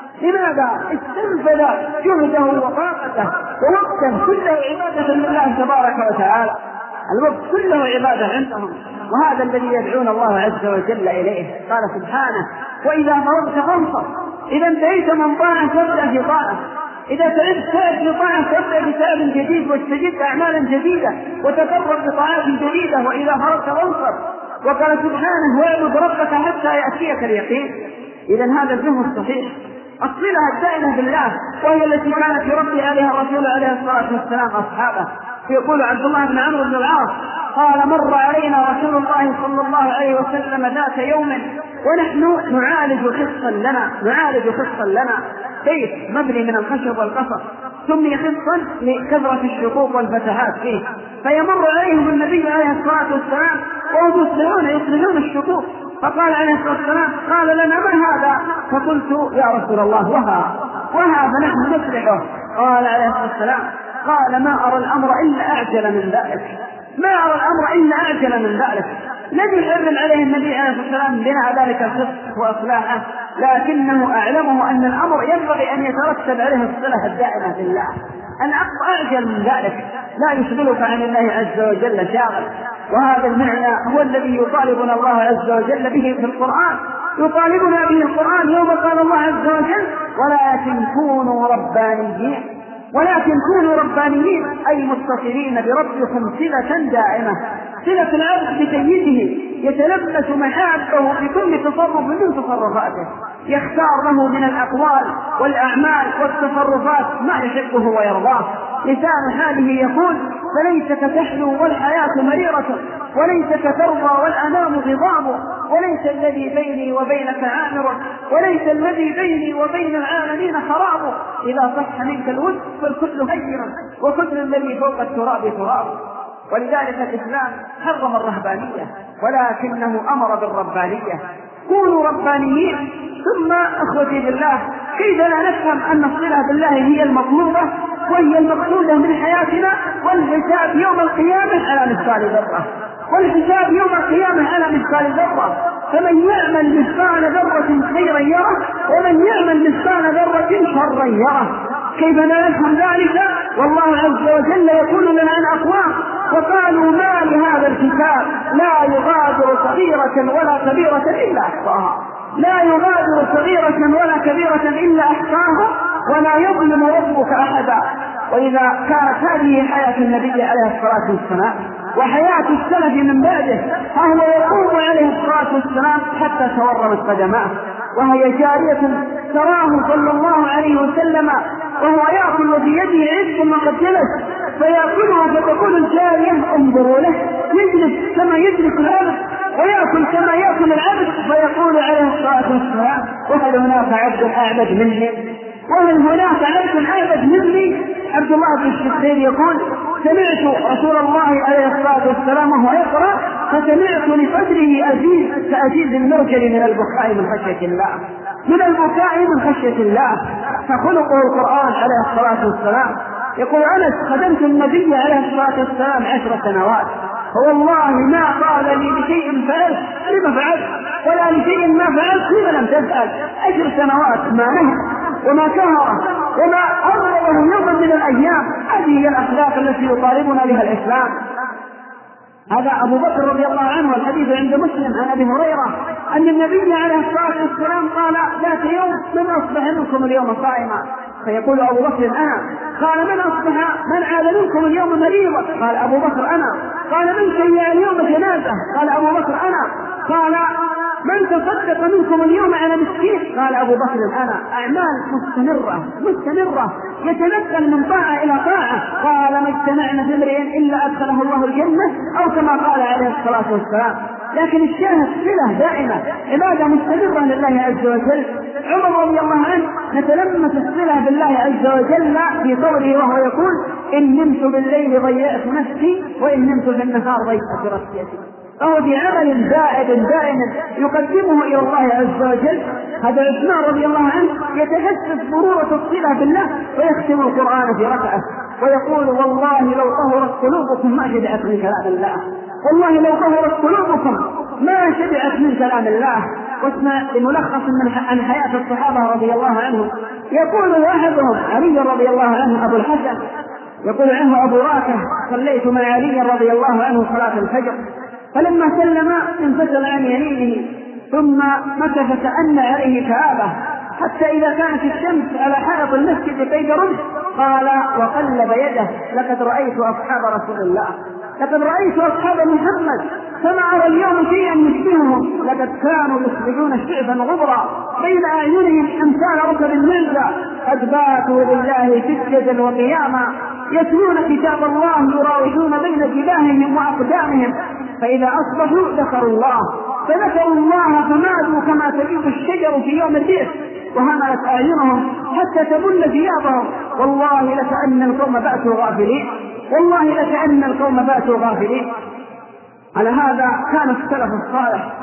[SPEAKER 1] لماذا؟ استنفذ جهده وطاقته ووقته كله عبادة لله تبارك وتعالى، الوقت كله عبادة عندهم، وهذا الذي يدعون الله عز وجل إليه. قال سبحانه وإذا فرغت فانصب، إذا انتهيت من طاعة فابدأ في طاعة، إذا تعبت تعب في طاعة فابدأ بتعب جديد واستجد أعمالا جديدة وتقرب بطاعات جديدة وإذا فرغت فانصب. وقال سبحانه واعبد ربك حتى يأتيك اليقين. إذا هذا الفهم الصحيح الصلة الدائمة بالله، وهي التي كانت يربي عليها الرسول عليه الصلاة والسلام أصحابه. يقول عبد الله بن عمرو بن العاص قال مر علينا رسول الله صلى الله عليه وسلم ذات يوم ونحن نعالج خصا لنا نعالج خصا لنا بيت مبني من الخشب والقصر، سمي خصا لكثرة الشقوق والفتحات فيه، فيمر عليهم النبي عليه الصلاة والسلام وهم يصلحون يصلحون الشقوق، فقال عليه الصلاة والسلام قال لنا ما هذا؟ فقلت يا رسول الله وها وها فنحن نصلحه. قال عليه الصلاة والسلام قال ما أرى الأمر إلا أعجل من ذلك، ما أرى الأمر إلا أعجل من ذلك. لم يحرم عليه النبي عليه الصلاة والسلام بناء ذلك الخص وإصلاحه، لكنه أعلمه أن الأمر ينبغي أن يترتب عليه الصلة الدائمة بالله. الأمر أعجل من ذلك، لا يشغلك عن الله عز وجل شاغل. وهذا المعنى هو الذي يطالبنا الله عز وجل به في القرآن، يطالبنا به القرآن يوم قال الله عز وجل ولكن كونوا ربانيين ولكن كونوا ربانيين أي متصلين بربكم صلة دائمة، صلة العبد بسيده يتلبس محابه في كل تصرف من تصرفاته، يختار له من الأقوال والأعمال والتصرفات ما يحبه ويرضاه. لسان حاله يقول فليسك تحلو والحياة مريرة، وليسك ترضى والأنام غضام، وليس الذي بيني وبينك عامر، وليس الذي بيني وبين العالمين خراب، إذا صح منك الود فالكل هين وكل الذي فوق التراب تراب. ولذلك الإسلام حرم الرهبانية ولكنه أمر بالربانية. كونوا ربانيين. ثم أخوتي بالله كيف لا نفهم أن الصلة بالله هي المطلوبة وهي المقصودة من حياتنا، والحساب يوم القيامة على مثقال ذرة، والحساب يوم القيامة على مثقال ذرة، فمن يعمل مثقال ذرة خيرا يره ومن يعمل مثقال ذرة شرا يره. كيف لا نفهم ذلك؟ والله عز وجل يقول لنا عن أقوام وقالوا ما لهذا الكتاب لا يغادر صغيرة ولا كبيرة إلا أحصاها، لا يغادر صغيرة ولا كبيرة إلا أحصاها ولا يظلم ربك أحدا. وإذا كانت هذه حياة النبي عليه الصلاة والسلام وحياة السلف من بعده، فهو يقوم عليه الصلاة والسلام حتى تورمت قدماه، وهي جارية تراه صلى الله عليه وسلم وهو يأكل وفي يده عز وقد جلس فيأكلها، فتقول الجارية انظروا له يجلس كما يجلس العبد ويأكل كما يأكل العبد، فيقول عليه الصلاة والسلام وهل هناك عبد أعبد مني؟ وهل هناك عبد أعبد مني؟ عبد الله بن الشخير يقول سمعت رسول الله عليه الصلاة والسلام وهو يقرأ فسمعت لصدره أزيز كأزيز المرجل من البكاء من خشية الله، من البكاء من خشية الله، فخلقه القرآن عليه الصلاة والسلام. يقول أنس خدمت النبي عليه الصلاة والسلام عشر سنوات والله ما قال لي لشيء فعلت لما فعلت ولا لشيء ما فعلت لما لم تفعل. عشر سنوات ما نهى وما كهر وما أمره يوما من الأيام. هذه هي الأخلاق التي يطالبنا بها الإسلام. هذا أبو بكر رضي الله عنه، والحديث عند مسلم عن أبي هريرة أن النبي عليه الصلاة والسلام قال ذات يوم من أصبح منكم اليوم صائما؟ فيقول أبو بكر أنا. قال من أصبح من عاد منكم اليوم مريضا؟ قال أبو بكر أنا. قال من شيع اليوم جنازة؟ قال أبو بكر أنا. قال من تصدق منكم اليوم على مسكين؟ قال أبو بكر أنا. أعمال مستمرة مستمرة يتنقل من طاعة إلى طاعة. قال ما اجتمعنا في امرئ إلا أدخله الله الجنة أو كما قال عليه الصلاة والسلام. لكن الشاهد صلة دائمة عبادة مستمرة لله عز وجل. عمر رضي الله عنه نتلمس الصلة بالله عز وجل في قوله وهو يقول إن نمت بالليل ضيعت نفسي وإن نمت في النهار ضيعت رأسيتي. فهو في عمل زائد دائم يقدمه إلى الله عز وجل. هذا عثمان رضي الله عنه يتحسس ضرورة الصلة بالله ويختم القرآن في ركعة ويقول والله لو طهرت قلوبكم ما شبعت من كلام الله، والله لو طهرت قلوبكم ما شبعت من كلام الله. واسمع لملخص من عن حياة الصحابة رضي الله عنهم. يقول أحدهم علي رضي الله عنه أبو الحسن يقول عنه أبو راكه صليت مع علي رضي الله عنه صلاة الفجر فلما سلم انفصل عن يمينه ثم مكث كأن عليه كآبة حتى إذا كانت الشمس على حائط المسجد قيد رمح قال وقلب يده لقد رأيت أصحاب رسول الله، لقد رأيت أصحاب محمد فما أرى اليوم شيئا يشبههم، لقد كانوا يصبحون شعبا غبرا بين أعينهم أمثال ركب المنزى، قد باتوا لله سجدا وقياما يتلون كتاب الله يراوحون بين جباههم وأقدامهم، فإذا أصبحوا ذكروا الله فذكروا الله فماتوا كما تبيض الشجر في يوم الريح وهملت أعينهم حتى تبل ثيابهم. والله لكأن القوم باتوا غافلين، والله لكأن القوم باتوا غافلين. على هذا كان السلف الصالح.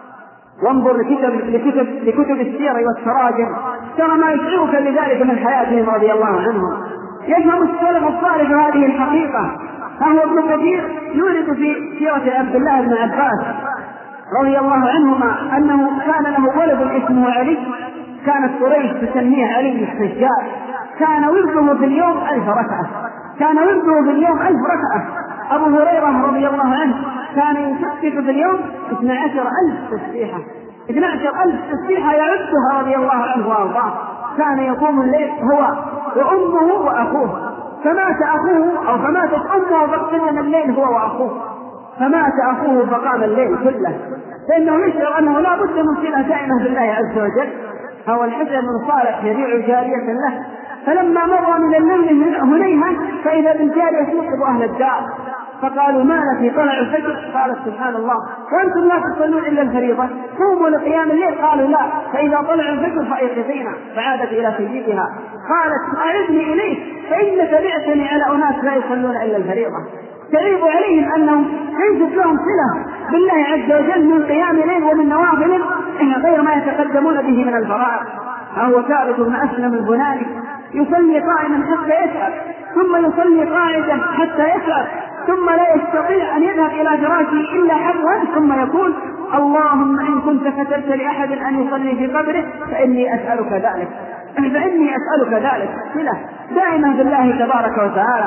[SPEAKER 1] وانظر لكتب, لكتب, لكتب السير والتراجم ترى ما يشعرك بذلك من حياتهم رضي الله عنهم. يفهم السلف الصالح هذه الحقيقة. فهو ابن كثير يورد في سيرة عبد الله بن عباس رضي الله عنهما أنه كان له ولد اسمه علي، كانت قريش تسميه علي السجاد، كان ورده في اليوم ألف ركعة، كان ورده في اليوم ألف ركعة. أبو هريرة رضي الله عنه كان يسبح في اليوم اثني عشر ألف تسبيحة، اثني عشر ألف تسبيحة يعدها رضي الله عنه وأرضاه. كان يقوم الليل هو وأمه وأخوه، فمات أخوه أو فماتت أمه فقام الليل هو وأخوه، فمات أخوه فقام الليل كله، لأنه يشعر أنه لا بد من صلة دائمة بالله عز وجل. هو الحسن بن صالح يبيع جارية له، فلما مر من الليل هنيها فإذا بالجارية توقظ أهل الدار فقالوا ما لك طلع الفجر؟ قالت سبحان الله وأنتم لا تصلون إلا الفريضة، قوموا لقيام الليل. قالوا لا، فإذا طلع الفجر فأيقظينا. فعادت إلى سيدها قالت أعدني إليك فإنك بعتني على أناس لا يصلون إلا الفريضة. تعيب عليهم أنهم ليست لهم صلة بالله عز وجل من قيام ليل ومن نوافل غير ما يتقدمون به من الفرائض. هو ثابت بن أسلم البناني يصلي قائما حتى يسأل، ثم يصلي قاعدا حتى يسأل، ثم لا يستطيع أن يذهب إلى فراشه إلا حفوا، ثم يقول اللهم إن كنت كتبت لأحد أن يصلي في قبره فإني أسألك ذلك، فإني أسألك ذلك. صلة دائما بالله تبارك وتعالى.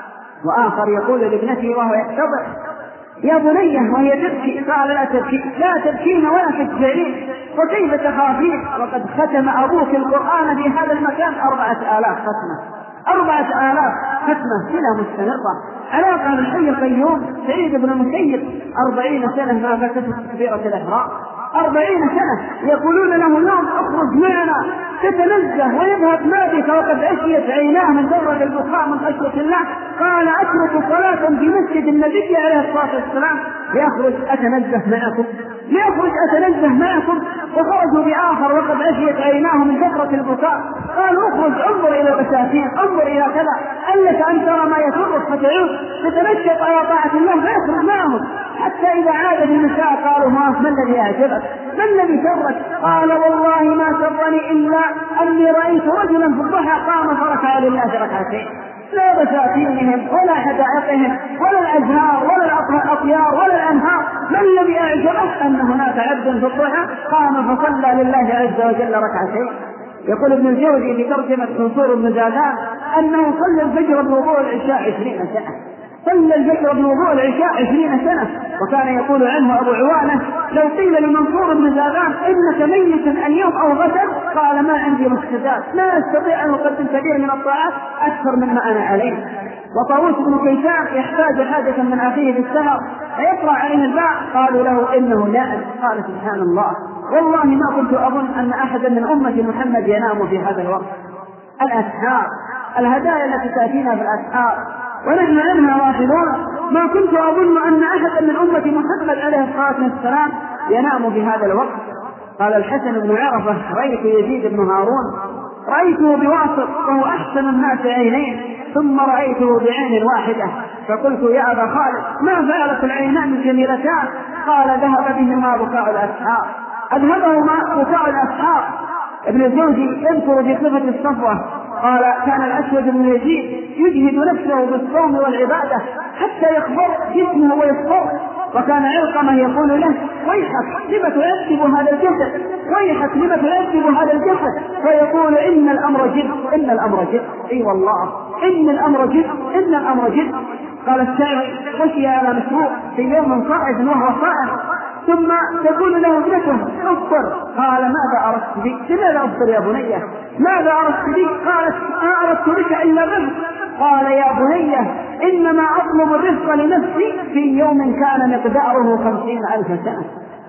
[SPEAKER 1] وآخر يقول لابنته وهو يحتضر يا بنيه وهي تبكي قال لا تبكي، لا تبكين ولا تجزعين وكيف تخافين وقد ختم أبوك القرآن في هذا المكان أربعة آلاف ختمة، أربعة آلاف ختمة. صلة مستمرة. علاقة بالحي القيوم سعيد بن المسيب أربعين سنة ما فتت كبيرة الإحرام، أربعين سنة يقولون له يوم اخرج معنا تتنزه ويذهب ما بك وقد أشيت عيناه من درجة البكاء من خشية الله. قال أترك صلاة في مسجد النبي عليه الصلاة والسلام لأخرج أتنزه معكم لأخرج أتنزه معكم وخرجوا بآخر وقد أشيت عيناه من كثرة البكاء. قالوا اخرج انظر إلى البساتين انظر إلى كذا أنك أن ترى ما يسرك فتعود تتنشط على طاعة الله فيخرج معهم. حتى إذا عاد النساء قالوا ما الذي أعجبك ما الذي سرك؟ قال والله ما سرني إلا أني رأيت رجلا في الضحى قام فركع لله ركعتين لا بساتينهم ولا حدائقهم ولا الأزهار ولا الأطيار ولا الأنهار. ما الذي أعجبه؟ أن هناك عبد في الضحى قام فصلى لله عز وجل ركعتين. يقول ابن الجوزي في ترجمة منصور بن زادان أنه صلى الفجر بوضوء العشاء عشرين سنة صلى الفجر بوضوء العشاء عشرين سنة. وكان يقول عنه أبو عوانة لو قيل لمنصور بن زادان إنك ميت اليوم أو غدا قال ما عندي مستداد لا أستطيع أن أقدم كثير من الطاعات أكثر مما أنا عليه. وطاووس بن كيسان يحتاج حاجة من أخيه في السهر فيقرأ عليه الباء قالوا له إنه نائم قال سبحان الله والله ما كنت أظن أن أحدا من أمة محمد ينام في هذا الوقت. الأسحار الهدايا التي تأتينا في الأسحار ونحن عنها واحدون ما كنت أظن أن أحدا من أمة محمد عليه الصلاة والسلام ينام في هذا الوقت. قال الحسن بن عرفة رأيت يزيد بن هارون رأيته بواسط وهو أحسن الناس عينين ثم رأيته بعين واحدة فقلت يا أبا خالد ما فعلت العينان الجميلتان؟ قال ذهب بهما بكاء الأسحار أذهبهما بكاء الأسحار. ابن الجوزي يذكر في صفة الصفوة قال كان الأسود بن يزيد يجهد نفسه بالصوم والعبادة حتى يخبر جسمه ويصفر. وكان علقمة يقول له ويحك لم تعذب هذا الجسد ويحك لم تعذب هذا الجسد فيقول إن الأمر جد إن الأمر جد أي أيوة والله إن الأمر جد إن الأمر جد. قال الشاعر خشي على مسروق في يوم صاعد وهو صاعد ثم تقول له ابنته افطر قال ماذا أردت بك؟ لماذا أفطر يا بني؟ ماذا أردت بك؟ قالت ما أردت بك إلا الرزق. قال يا بني إنما أطلب الرزق لنفسي في يوم كان مقداره خمسين ألف سنة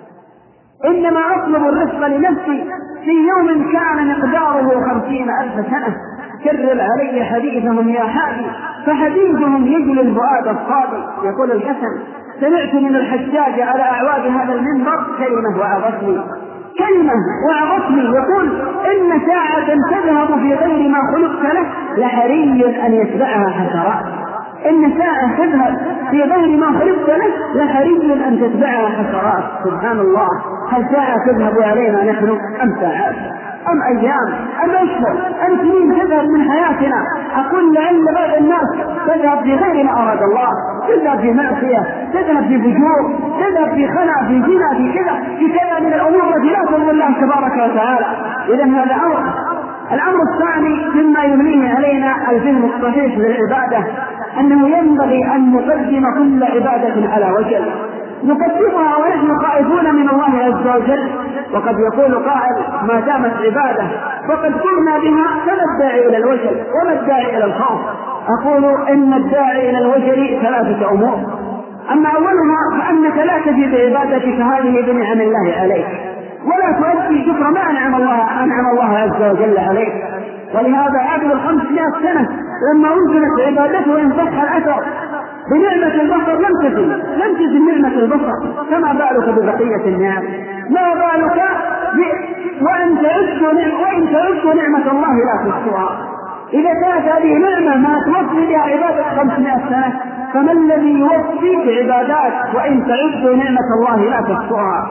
[SPEAKER 1] إنما أطلب الرزق لنفسي في يوم كان مقداره خمسين ألف سنة. كرر علي حديثهم يا حادي فحديثهم يجلي الفؤاد الصادق. يقول الحسن سمعت من الحجاج على أعواد هذا المنبر كلمة وعظتني كلمة وعظتني يقول إن ساعة تذهب في غير ما خلقت له لحري أن يتبعها حسرات. إن ساعة تذهب في غير ما خلقت له لحري أن تتبعها حسرات. سبحان الله هل ساعة تذهب علينا نحن أم ساعات أم أيام أم أشهر أم سنين تذهب من حياتنا؟ أقول لعل بعض الناس تذهب في غير ما أراد الله تذهب في معصية تذهب في فجور تذهب في خلع في زنا في كذا في كذا من الأمور التي لا ترضي الله تبارك وتعالى. إذن هذا أمر. الأمر الثاني مما يمليه علينا الفهم الصحيح للعبادة أنه ينبغي أن نقدم كل عبادة على وجه نقدمها ونحن خائفون من الله عز وجل. وقد يقول قائل ما دامت عبادة فقد قمنا بها فما الداعي إلى الوجل وما الداعي إلى الخوف؟ أقول إن الداعي إلى الوجل ثلاثة أمور. أما أولها فأنك لا تجد عبادتك هذه بنعم الله عليك ولا تؤدي شكر ما أنعم الله أنعم الله عز وجل عليك. ولهذا عابد الخمسمائة سنة لما أنزلت عبادته انفتح الأثر بنعمة البصر لم تزل لم تزل نعمة البصر فما بالك ببقية النعم؟ ما بالك وإن تعدوا وإن تعدوا نعمة الله لا تحصوها. إذا كانت هذه نعمة ما توفي بها عبادة خمسمائة سنة فما الذي يوفي بعبادات وإن تعدوا نعمة الله لا تحصوها؟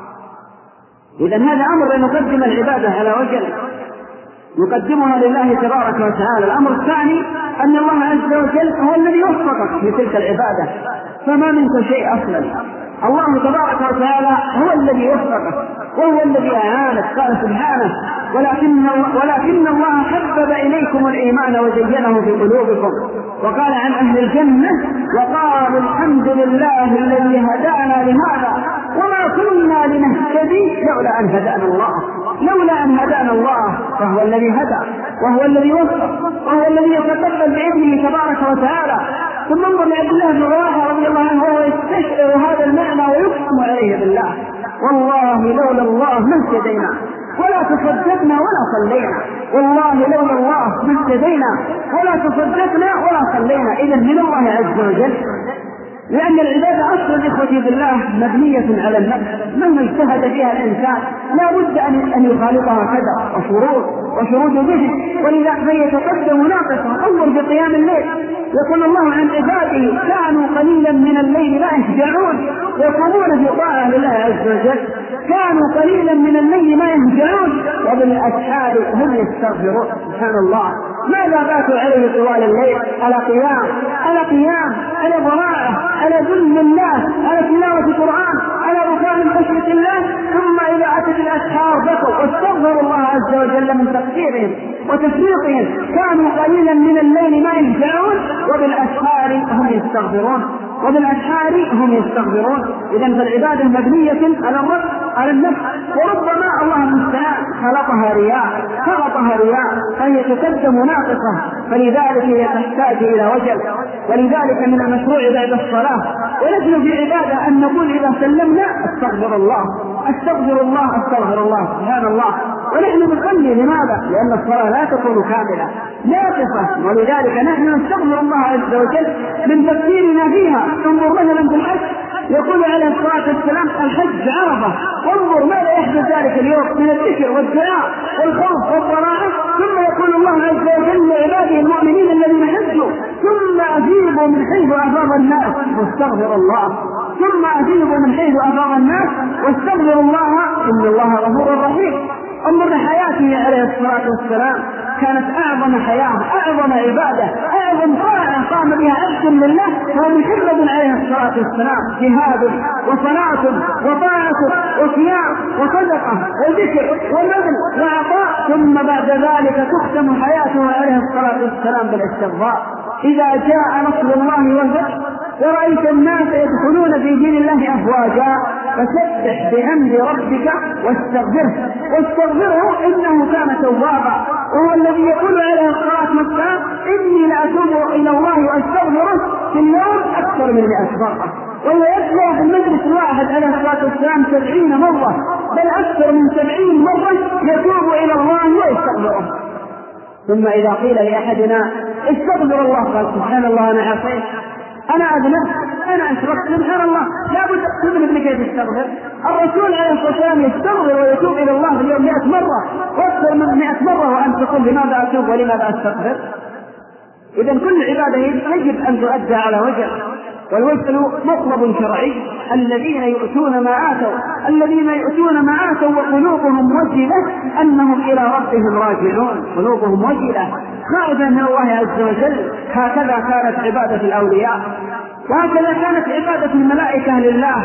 [SPEAKER 1] إذن هذا أمر أن نقدم العبادة على وجه نقدمها لله تبارك وتعالى. الأمر الثاني أن الله عز وجل هو الذي وفقك لتلك العبادة فما منك شيء أصلا. الله تبارك وتعالى هو الذي وفقك وهو الذي أعانك. قال سبحانه ولكن, ولكن الله حبب إليكم الإيمان وزينه في قلوبكم. وقال عن أهل الجنة وقالوا الحمد لله الذي هدانا لهذا وما كنا لنهتدي لولا أن هدانا الله. لولا أن هدانا الله فهو الذي هدى وهو الذي وفق وهو الذي يتقبل بإذنه تبارك وتعالى. ثم انظر لعبد الله بن رواحة رضي الله عنه وهو يستشعر هذا المعنى ويقسم عليه بالله والله لولا الله ما اهتدينا ولا تصدقنا ولا صلينا، والله لولا الله ما اهتدينا ولا تصدقنا ولا صلينا. إذا من الله عز وجل، لأن العبادة أصلا إخوتي بالله مبنية على النفس، مهما اجتهد فيها الإنسان لا بد أن يخالطها كذا وشروط وشروط به، ولذا فيتقدم ناقصا. انظر بقيام الليل، يقول الله عن عباده كانوا قليلا من الليل لا يهجعون، يقومون في طاعة لله عز وجل، كانوا قليلا من الليل ما يهجعون وبالأسحار هم يستغفرون. سبحان الله، ماذا باتوا عليه طوال الليل؟ على قيام، على قيام، على ضراعة، على ذل الله، على تلاوة القرآن، على ركوع من خشية الله. ثم إذا أتت الأسحار بكوا واستغفروا الله عز وجل من تقصيرهم وتفريطهم. كانوا قليلا من الليل ما يهجعون وبالأسحار هم يستغفرون، وبالأسحار هم يستغفرون. إذن فالعبادة مبنية على الرب، على النفس، وربما الله المستعان خلقها رياء، خلقها رياء فهي تقدم ناقصة، فلذلك هي تحتاج إلى وجل. ولذلك من المشروع بعد الصلاة ونحن في عبادة أن نقول إذا سلمنا استغفر الله استغفر الله استغفر الله سبحان الله، ونحن نصلي. لماذا؟ لأن الصلاة لا تكون كاملة، ناقصة، ولذلك نحن نستغفر الله عز وجل من تفكيرنا فيها. انظر مثلا في الحج، يقول عليه الصلاة والسلام الحج عرفة، وانظر ماذا يحدث ذلك اليوم من الذكر والدعاء والخوف والضراعة. ثم يقول الله عز وجل لعباده المؤمنين الذين حجوا ثم أفيضوا من حيث أفاض الناس واستغفر الله، ثم أفيضوا من حيث أفاض الناس واستغفر الله إن الله غفور رحيم. انظر حياته عليه الصلاة والسلام، كانت أعظم حياة، أعظم عبادة، أعظم طاعة قام بها عبد لله هو محمد عليه الصلاة والسلام، جهاد وصلاة وطاعة وصيام وصدقة وذكر وبذل وعطاء. ثم بعد ذلك تختم حياته عليه الصلاة والسلام بالاستغفار. إذا جاء نصر الله والفتح ورأيت الناس يدخلون في دين الله أفواجا فسبح بحمد ربك واستغفره واستغفره إنه كان توابا. وهو الذي يقول عليه الصلاة والسلام إني لأتوب إلى الله وأستغفره في اليوم أكثر من مئة مرة، وهو يتلو في المجلس الواحد عليه الصلاة والسلام سبعين مرة، بل أكثر من سبعين مرة يتوب إلى الله ويستغفره. ثم إذا قيل لأحدنا استغفر الله قال سبحان الله أنا عصيت، أنا أذنبت، أنا أشركت، سبحان الله. لا بد تدرك لكي تستغفر. الرسول عليه الصلاة والسلام يستغفر ويتوب إلى الله في اليوم مئة مرة وأكثر من مئة مرة، وأنت تقول لماذا أتوب ولماذا أستغفر؟ إذن كل عبادة يجب أن تؤدى على وجه، والوجه مطلب شرعي. الذين يؤتون ما آتوا الذين يؤتون ما آتوا وقلوبهم وجلة أنهم إلى ربهم راجعون، قلوبهم وجلة خائفة من الله عز وجل. هكذا كانت عبادة الأولياء، وهكذا كانت عبادة الملائكة لله،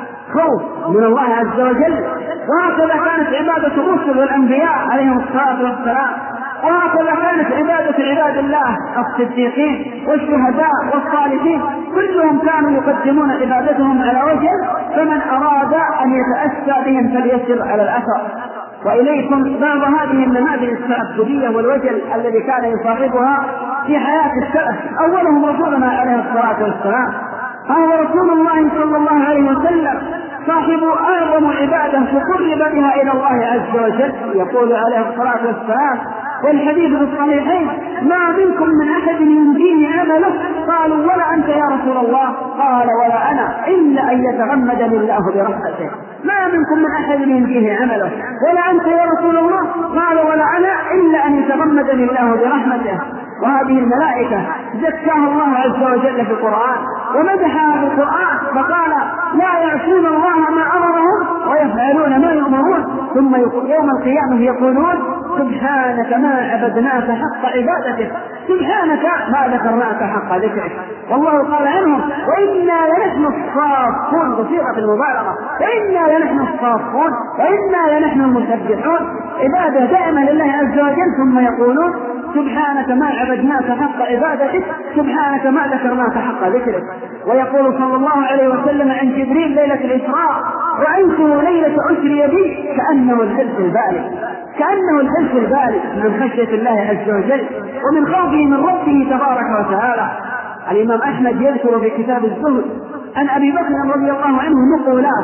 [SPEAKER 1] خوف من الله عز وجل. وهكذا كانت عبادة الرسل والأنبياء عليهم الصلاة والسلام. وهكذا كانت عبادة عباد الله الصديقين والشهداء والصالحين، كلهم كانوا يقدمون عبادتهم على وجه، فمن أراد أن يتأسى بهم فليسر على الأثر. وإليكم بعض هذه النماذج التعبدية والوجل الذي كان يصاحبها في حياة السلف. أولهم رسولنا عليه الصلاة والسلام، هذا رسول الله صلى الله عليه وسلم صاحب أعظم عبادة تقرب بها إلى الله عز وجل. يقول عليه الصلاة والسلام والحديث في الصحيحين ما منكم من أحد ينجيه عمله قالوا ولا أنت يا رسول الله قال ولا أنا إلا أن يتغمدني الله برحمته. ما منكم من أحد ينجيه عمله ولا أنت يا رسول الله قال ولا أنا إلا أن يتغمدني الله برحمته. وهذه الملائكة زكاها الله عز وجل في القرآن ومدحها في القرآن فقال لا يعصون الله ما أمرهم ويفعلون ما يؤمرون. ثم يوم القيامة يقولون سبحانك ما عبدناك حق عبادتك، سبحانك ما ذكرناك حق ذكرك. والله قال عنهم وإنا لنحن الصافون بصيغة المبالغة، وإنا لنحن الصافون وإنا لنحن المسبحون. عبادة دائمة لله عز وجل. ثم يقولون سبحانك ما عبدناك حق عبادتك، سبحانك ما ذكرناك حق ذكرك. ويقول صلى الله عليه وسلم عن جبريل ليلة الإسراء رأيته ليلة أسري بي كأنه الحلف البالغ، كأنه الحلف البالغ من خشية الله عز وجل ومن خوفه من ربه تبارك وتعالى. الإمام أحمد يذكر في كتاب الزهد عن أبي بكر رضي الله عنه مقولات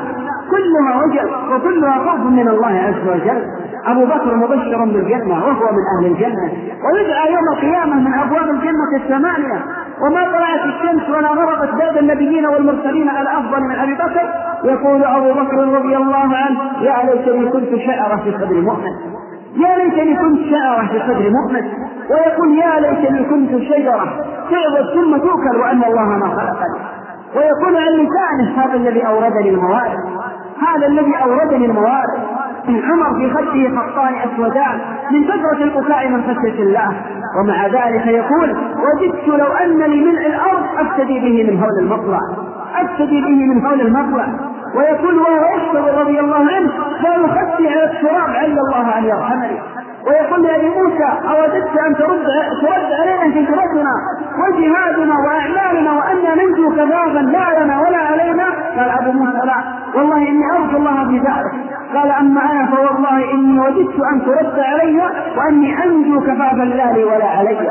[SPEAKER 1] كلها وجل وكلها خوف من الله عز وجل. أبو بكر مبشر بالجنة وهو من أهل الجنة، ويدعى يوم القيامة من أبواب الجنة الثمانية، وما طلعت الشمس ولا غربت بعد النبيين والمرسلين على أفضل من أبي بكر. يقول أبو بكر رضي الله عنه: يا ليتني كنت شعرة في صدر مؤمن، يا ليتني كنت شعرة في صدر مؤمن. ويقول: يا ليتني كنت شجرة تعبد ثم توكل وأن الله ما خلقني. ويقول عن لسانه: هذا الذي أوردني الموارد، هذا الذي أوردني الموارد. عمر في خده خطان أسودان من كثرة البكاء من خشية الله، ومع ذلك يقول: وجدت لو أن لملء الأرض أفتدي به من هول المطلع، أفتدي به من هول المطلع. ويقول وهو يشتغل رضي الله عنه: لا يخفي على التراب عل الله أن يرحمني. ويقول لأبي موسى: أوددت أن ترد, ترد علينا هجرتنا وجهادنا وأعمالنا وأن ننجو كذابا لا لنا ولا علينا؟ قال أبو موسى: لا والله إني أرجو الله في ذلك. قال: أما أنا فوالله إني وجدت أن ترد علي وأني أنجو كفافا لا لي ولا علي.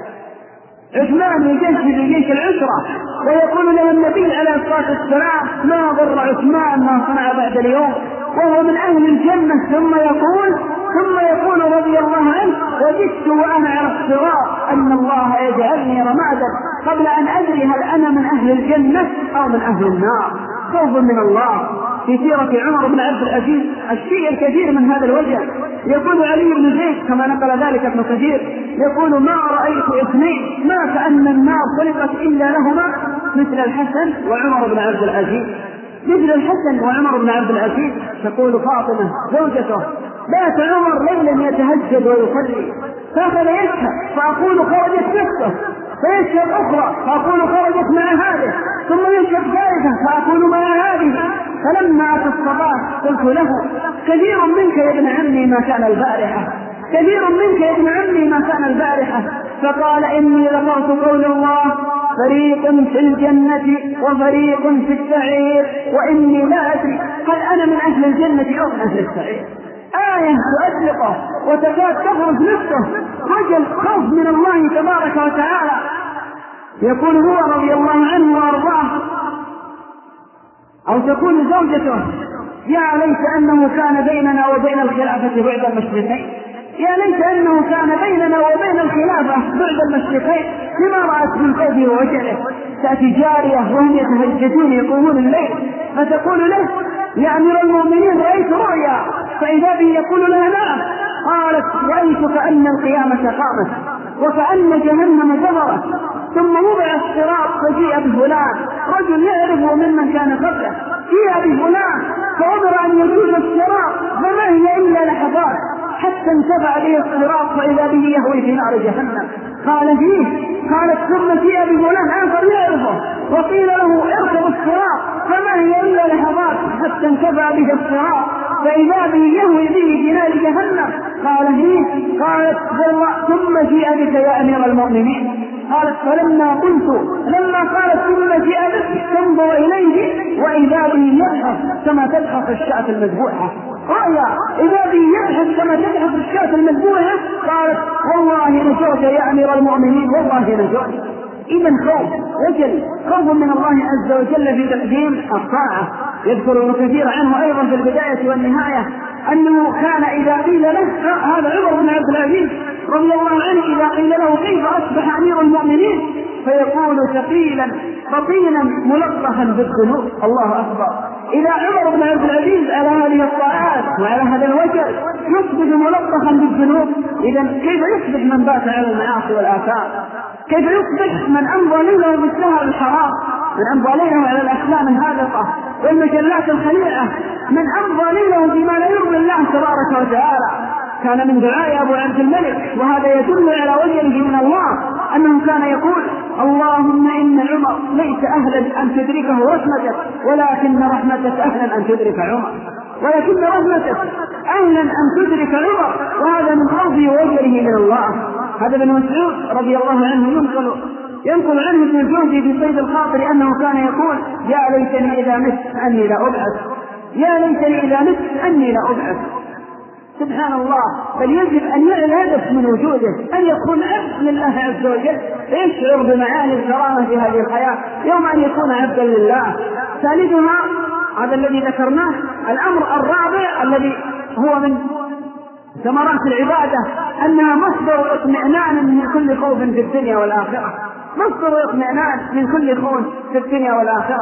[SPEAKER 1] عثمان يجيش بجيش العسرة، ويقول له النبي عليه الصلاة والسلام: ما ضر عثمان ما صنع بعد اليوم، وهو من أهل الجنة. ثم يقول ثم يقول رضي الله عنه: وجدت وأنا على الصراط أن الله يجعلني رمادا قبل أن أدري هل أنا من أهل الجنة أو من أهل النار. خوف من الله. في سيرة عمر بن عبد العزيز الشيء الكثير من هذا الوجه. يقول علي بن زيد كما نقل ذلك ابن كثير: يقول: ما رأيت اثنين ما كأن النار خلقت إلا لهما مثل الحسن وعمر بن عبد العزيز، مثل الحسن وعمر بن عبد العزيز. تقول فاطمة زوجته: بات عمر ليلا يتهجد ويصلي، فأخذ يشهد فأقول خرجت نفسه، فيشهد أخرى فأقول خرجت مع هذه، ثم يشهد ثالثة فأقول مع هذه. فلما أتى الصباح قلت له: كثير منك يا ابن عمي ما كان البارحة، كثير منك يا ابن عمي ما كان البارحة. فقال: إني ذكرت قول الله: فريق في الجنة وفريق في السعير، وإني لا أدري هل أنا من أهل الجنة أو من أهل السعير. آية تؤدقه وتكاد تخرج نفسه، وجل خوف من الله تبارك وتعالى. يقول هو رضي الله عنه وأرضاه، أو تقول زوجته: يا ليت أنه كان بيننا وبين الخلافة بعد المشرقين، يا ليت أنه كان بيننا وبين الخلافة بعد المشرقين، لما رأت من خوفه ووجله. تأتي جارية وهم يتهجدون يقومون الليل، فتقول له: يا أمير المؤمنين رأيت رؤيا، فإذا به يقول لها: نعم. قالت: رأيت كأن القيامة قامت وكأن جهنم جبرت، ثم وضع الصراط فجيء بفلان، رجل يعرفه ممن كان قبله، جيء بفلان فأمر أن يجوز الصراط، فما هي إلا لحظات حتى انتفع به الصراط فإذا به يهوي في نار جهنم. قال فيه قالت: ثم جيء بفلان آخر يعرفه وقيل له: اركب الصراط، فما هي إلا لحظات حتى انتفع به الصراط فإذا به يهوي به في نار جهنم. قال فيه قالت: ثم جيء بك يا أمير المؤمنين. قالت: فلما قلت لما قالت ثم جاء بك تنظر إليه وإذا به يبحث كما تبحث الشاة المذبوحة، رأيا إذا به يبحث كما تبحث الشاة المذبوحة. قالت: والله نجوت يا أمير المؤمنين، والله نجوت. إذا خوف وجل، خوف من الله عز وجل في تقديم الطاعة. يذكر ابن كثير عنه أيضا في البداية والنهاية أنه كان إذا قيل له، هذا عمر بن عبد العزيز رضي الله عنه، إذا قيل له: كيف أصبح أمير المؤمنين؟ فيقول: ثقيلا رطينا ملطخا بالذنوب. الله أكبر. إذا عمر بن عبد العزيز على هذه الطاعات وعلى هذا الوجه يصبح ملطخا بالذنوب، إذا كيف يصبح من بات على المعاصي والآثار؟ كيف يصبح من أمضى ليله بالسهر الحرام، من أمضى ليله على الأفلام الهادفة والمجلات الخليعة، من أمضى ليله بما لا يرضي الله تبارك وتعالى؟ كان من دعاء أبو عبد الملك، وهذا يدل على وجهه من الله، أنه كان يقول: اللهم إن عمر ليس أهلا أن تدركه رحمتك، ولكن رحمتك أهلا أن تدرك عمر، ولكن رحمتك أهلا أن تدرك عمر. وهذا من خوفه ووجهه من الله. هذا ابن مسعود رضي الله عنه ينقل ينقل عنه ابن الجوزي في صيد الخاطر أنه كان يقول: يا ليتني إذا مت أني لا أبعث، يا ليتني إذا مت أني لا أبعث. سبحان الله. بل يجب أن يعي الهدف من وجوده، أن يكون عبد لله عز وجل، يشعر بمعاني الكرامة في هذه الحياة يوم أن يكون عبدا لله. ثالثها هذا الذي ذكرناه: الأمر الرابع الذي هو من ثمرات العبادة أنها مصدر اطمئنان من كل خوف في الدنيا والآخرة، مصدر اطمئنان من كل خوف في الدنيا والآخرة.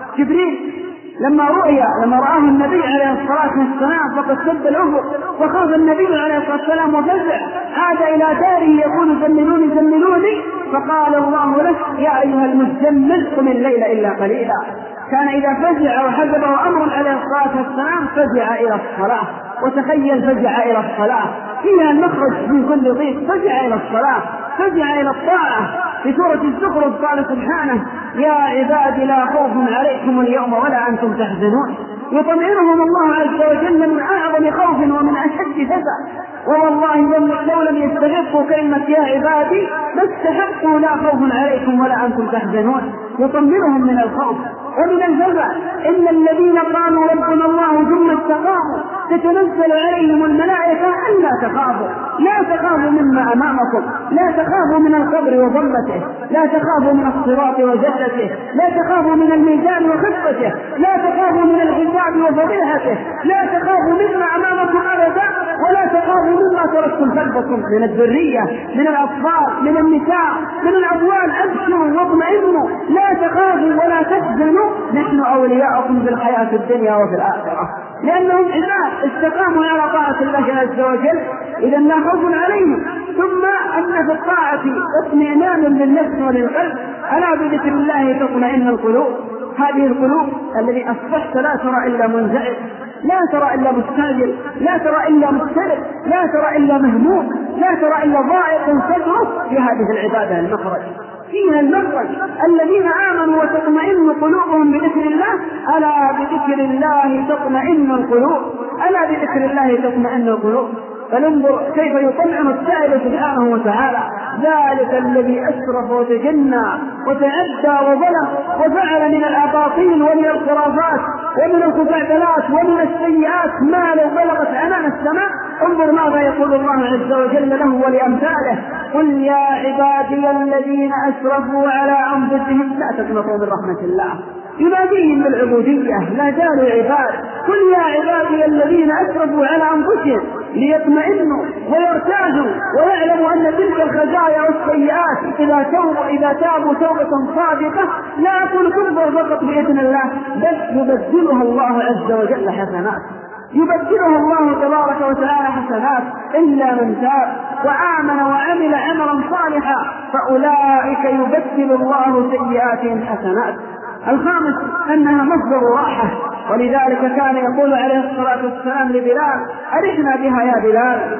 [SPEAKER 1] جبريل لما رؤي لما رآه النبي عليه الصلاة والسلام فقد سد الأفق وخاف النبي عليه الصلاة والسلام وفزع، عاد إلى داره يقول زملوني زملوني، فقال الله له يا أيها المزمل قم الليل إلا قليلا. كان إذا فزع وحجبه أمر عليه الصلاة والسلام فزع إلى الصلاة، وتخيل فزع إلى الصلاة فيها المخرج من كل ضيق، فزع إلى الصلاة، فزع إلى الطاعة. في سورة الزخرف قال سبحانه يا عبادي لا خوف عليكم اليوم ولا أنتم تحزنون، يطمئنهم الله عز وجل من أعظم خوف ومن أشد فزع. والله لو لم يستحقوا كلمة يا عبادي ما استحقوا لا خوف عليكم ولا أنتم تحزنون، يطمئنهم من الخوف ومن الفزع. إن الذين قالوا ربنا الله ثم استقاموا تتنزل عليهم الملائكة ألا تخافوا، لا تخافوا مما أمامكم، لا تخافوا من القبر وضمته، لا تخافوا من الصراط وجلته، لا تخافوا من الميزان وخفته، لا تخافوا من الحساب وفضيحته، لا تخافوا مما أمامكم أبدا، ولا تخافوا مما تركتم خلفكم من الذرية، من الأطفال، من النساء، من الأموال، أبشروا واطمئنوا، لا تخافوا ولا تحزنوا، نحن أولياؤكم في الحياة الدنيا وفي الآخرة. لأنهم عباد استقاموا على طاعة الله عز وجل إذا لا خوف عليهم. ثم أن في الطاعة اطمئنان للنفس وللقلب، ألا بذكر الله تطمئن القلوب. هذه القلوب الذي أصبحت لا ترى إلا منزعج، لا ترى إلا مستعجل، لا ترى إلا مضطرب، لا ترى إلا مهموم، لا ترى إلا ضائق صدره، في هذه العبادة المخرج، فيها المخرج. الذين آمنوا وتطمئن قلوبهم بذكر الله، ألا بذكر الله تطمئن القلوب، ألا بذكر الله تطمئن القلوب. فننظر كيف يطمئن السائل سبحانه وتعالى، ذلك الذي أسرف وتجنى وتعدى وظلم وفعل من الأباطيل ومن الخرافات ومن الخزعبلات ومن السيئات ما لو بلغت عنان السماء. انظر ماذا يقول الله عز وجل له ولأمثاله قل يا عبادي الذين أسرفوا على أنفسهم لا تقنطوا من رحمة الله، يناديهم بالعبودية لا زالوا عباد. قل يا عبادي الذين أسرفوا على أنفسهم ليطمئنوا ويرتاحوا ويعلموا أن تلك الخزايا والسيئات إذا توبوا إذا تابوا توبة صادقة لا أقول تنظر فقط بإذن الله، بل يبدلها الله عز وجل حسنات، يبدلها الله تبارك وتعالى حسنات. إلا من تاب وآمن وعمل عملا صالحا فأولئك يبدل الله سيئاتهم حسنات. الخامس أنها مصدر راحة، ولذلك كان يقول عليه الصلاة والسلام لبلال أرحنا بها يا بلال.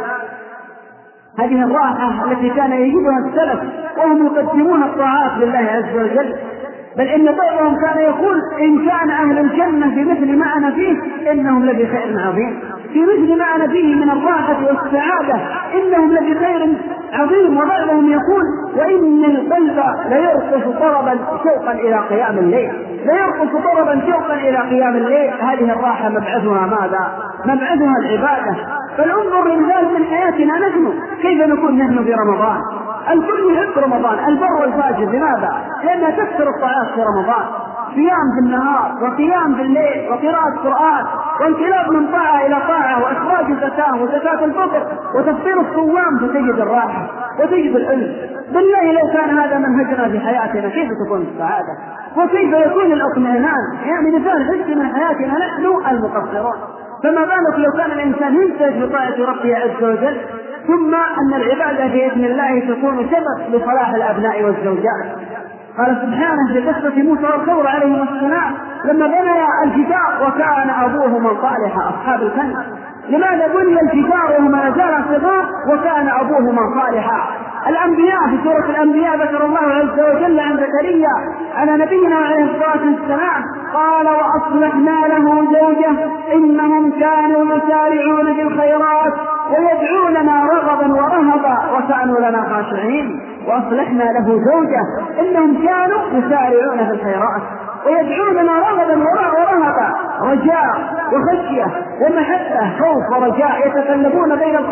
[SPEAKER 1] هذه الراحة التي كان يجدها السلف وهم يقدمون الطاعات لله عز وجل، بل إن بعضهم كان يقول إن كان أهل الجنة في مثل ما أنا فيه إنهم لفي خير عظيم، في مثل ما أنا فيه من الراحة والسعادة إنهم لفي خير عظيم. وبعضهم يقول وإن القلب ليرقص طربا شوقا إلى قيام الليل، ليرقص طربا شوقا إلى قيام الليل. هذه الراحة مبعثها ماذا؟ مبعثها العبادة. فالانظر لله من حياتنا نحن كيف نكون نحن في رمضان. الكل يحب رمضان، البر والفاجر. لماذا؟ لأنها تكثر الطاعات في رمضان، صيام في النهار وقيام في الليل وقراءة قرآن وانقلاب من طاعة إلى طاعة وإخراج الزكاة وزكاة الفطر وتفطير الصوام، فتجد الراحة وتجد الأنس. بالله لو كان هذا منهجنا في حياتنا كيف تكون السعادة وكيف يكون الاطمئنان؟ يعني مثال حسن من حياتنا نحن المقصرون، فما بالك لو كان الإنسان ينتج بطاعة ربه عز وجل. ثم أن العبادة بإذن الله تكون سبب لصلاح الأبناء والزوجات. قال سبحانه في قصة موسى والخضر عليهما السلام لما بنيا الجدار وكان أبوهما صالحا، أصحاب الكهف. لماذا بني الجدار وهما نزالا صغار وكان أبوهما صالحا؟ الأنبياء في سورة الأنبياء ذكر الله عز وجل عن زكريا على نبينا عليه الصلاة والسلام قال وأصلحنا له زوجه إنهم كانوا يسارعون في الخيرات ويدعوننا رغبا ورهبا وكانوا لنا خاشعين. وأصلحنا له زوجه إنهم كانوا يسارعون في الخيرات ويدعوننا رغبا ورهبا، رجاء وخشية ومحبة، خوف ورجاء، يتقلبون بين الخوف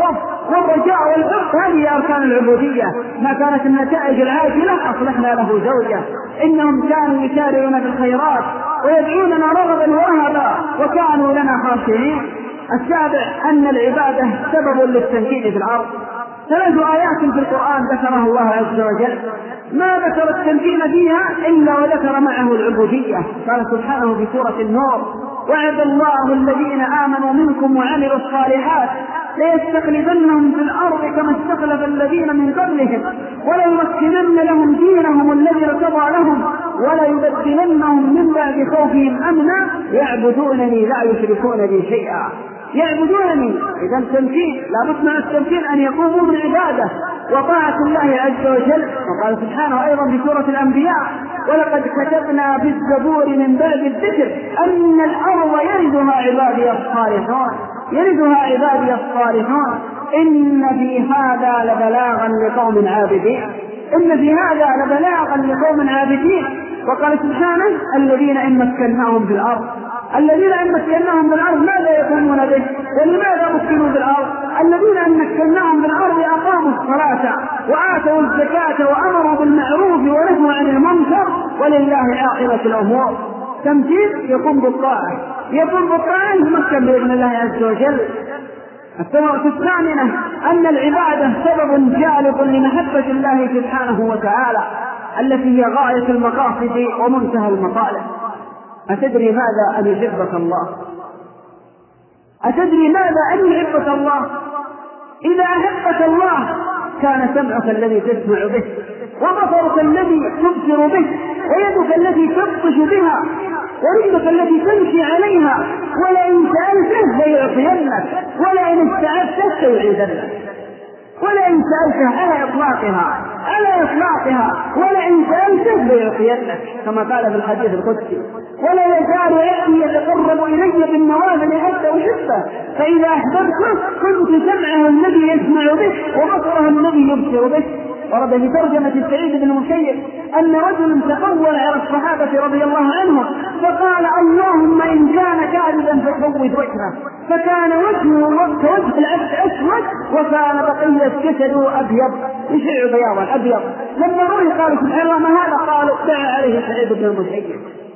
[SPEAKER 1] والرجاء والحب، هذه أركان العبودية. ما كانت النتائج العاجلة أصلحنا له زوجة. إنهم كانوا يسارعون في الخيرات ويدعوننا رغبا ورهبا وكانوا لنا خاشعين. السابع أن العبادة سبب للتمكين في الأرض. ثلاث آيات في القرآن ذكرها الله عز وجل ما ذكر التمكين فيها إلا وذكر معه العبودية. قال سبحانه في سورة النور: وعد الله الذين آمنوا منكم وعملوا الصالحات ليستخلفنهم في الأرض كما استخلف الذين من قبلهم وليمكنن لهم دينهم الذي ارتضى لهم وليبدلنهم من بعد خوفهم أمنا يعبدونني لا يشركون بي شيئا. يعبدونني، إذا التمكين لابد مع التمكين أن يقوموا بالعبادة وطاعة الله عز وجل. وقال سبحانه أيضا في سورة الأنبياء: ولقد كتبنا في الزبور من بعد الذكر أن الأرض يرثها عبادي الصالحون يرثها عبادي الصالحون إن في هذا لبلاغا لقوم عابدين إن في هذا لبلاغا لقوم عابدين. وقال سبحانه: الذين إن مكناهم في الأرض الذين إن مكناهم في الأرض ماذا يقومون به ولماذا مكنوا في الأرض؟ الذين إن مكناهم في الأرض أقاموا الصلاة وآتوا الزكاة وأمروا بالمعروف ونهوا عن المنكر ولله عاقبة الأمور. تمثيل يقوم بالطاعة يقوم بالطاعة يتمكن بإذن الله عز وجل. الثمرة الثامنة أن العبادة سبب جالب لمحبة الله سبحانه وتعالى التي هي غاية المقاصد ومنتهى المطالب. أتدري ماذا أن يحبك الله؟ أتدري ماذا أن يحبك الله؟ إذا أحبك الله كان سمعك الذي تسمع به وبصرك الذي تبصر به ويدك التي تبطش بها ورجلك التي تمشي عليها ولئن سألته ليعطينك ولئن استعذته سيعيذنك ولئن سألته على إطلاقها على إطلاقها ولئن سألته ليعطينك كما قال في الحديث القدسي: ولا يزال عبدي يتقرب إلي بالنوافل حتى أحبه فإذا أحببته كنت سمعه الذي يسمع به وبصره الذي يبصر به. ورد في ترجمة سعيد بن المسيب أن رجل تقول على الصحابة رضي الله عنهم فقال: اللهم إن كان كاذبا فسود وجهه، فكان وجهه كوجه العبد أسود وكان بقية جسده أبيض يشع بياضا أبيض. لما روي قالوا سبحان الله ما هذا؟ قالوا دعا عليه سعيد بن المسيب.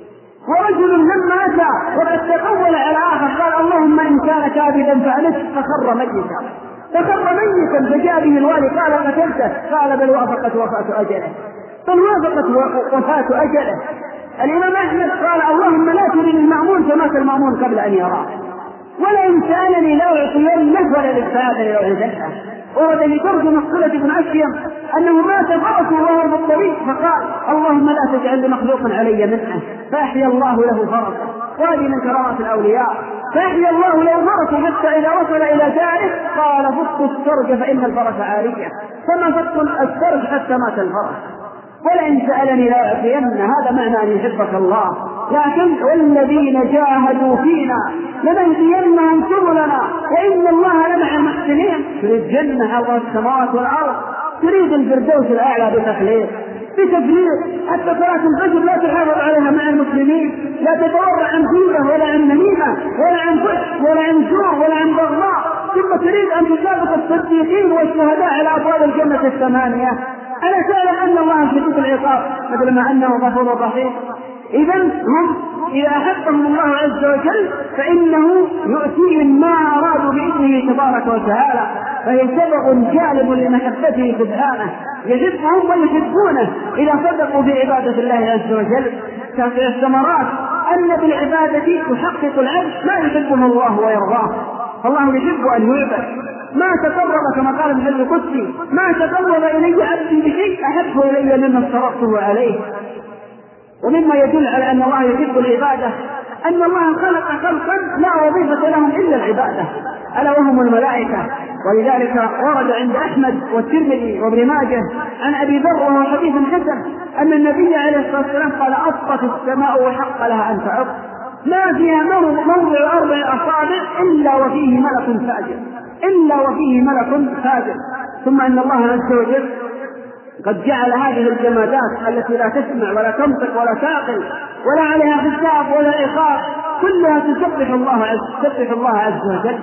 [SPEAKER 1] ورجل لما أتى وقد تقول على آخر قال: اللهم إن كان كاذبا فألف، فخر ميتا فخر ميتا فجاء به الوالي قال: قتلته؟ قال: بل وافقت وفاة أجله بل وافقت وفاة أجله. الإمام أحمد قال: اللهم لا ترني المأمون فمات المأمون قبل أن يراه ولئن سألني لا أعطينه وللسعادة لأعيذنه. ورد في ترجمة صلة بن أشيم أنه مات فرسه وهو بالطريق فقال: اللهم لا تجعل لمخلوق علي منه، فأحيا الله له فرسه. وهذه من كرامات الأولياء. فأحيا الله له فرسه حتى إذا وصل إلى داره قال: فك السرج فإن الفرس عارية، فما فك السرج حتى مات الفرس. ولئن سألني لا أعطينه، هذا معنى أن يحبك الله. لكن والذين جاهدوا فينا لنهدينهم سبلنا وإن الله لمع المحسنين. تريد جنة على السماوات والأرض، تريد الفردوس الأعلى بتخليق بتفريق، حتى صلاة الفجر لا تحافظ عليها مع المسلمين، لا تتورع عن غيبة ولا عن نميمة ولا عن فحش ولا عن جور ولا عن بغضاء، ثم تريد أن تسابق الصديقين والشهداء على أبواب الجنة الثمانية. ألا تعلم أن الله شديد العقاب مثل ما أنه غفور رحيم؟ إذن هم إذا أحبهم الله عز وجل فإنه يؤتيهم ما أرادوا بإذنه تبارك وتعالى، فهي سبب جالب لمحبته سبحانه، يحبهم ويحبونه إذا صدقوا بعبادة الله عز وجل. كافي الثمرات أن بالعبادة يحقق العبد ما يحبه الله ويرضاه، فالله يحب أن يعبد. ما تقرب كما قال ابن القدسي: ما تقرب إلي عبدي بشيء أحب إلي مما افترضته عليه. ومما يدل على أن الله يحب العبادة أن الله خلق خلقا لا وظيفة لهم إلا العبادة، ألا وهم الملائكة. ولذلك ورد عند أحمد والترمذي وابن ماجه عن أبي ذر وهو حديث حسن أن النبي عليه الصلاة والسلام قال: أصطت السماء وحق لها أن تعط، ما فيها موضع أربع أصابع إلا وفيه ملك ساجد إلا وفيه ملك ساجد. ثم أن الله عز وجل قد جعل هذه الجمادات التي لا تسمع ولا تنطق ولا تعقل ولا عليها حساب ولا عقاب كلها تسبح الله عز, تسبح الله عز وجل.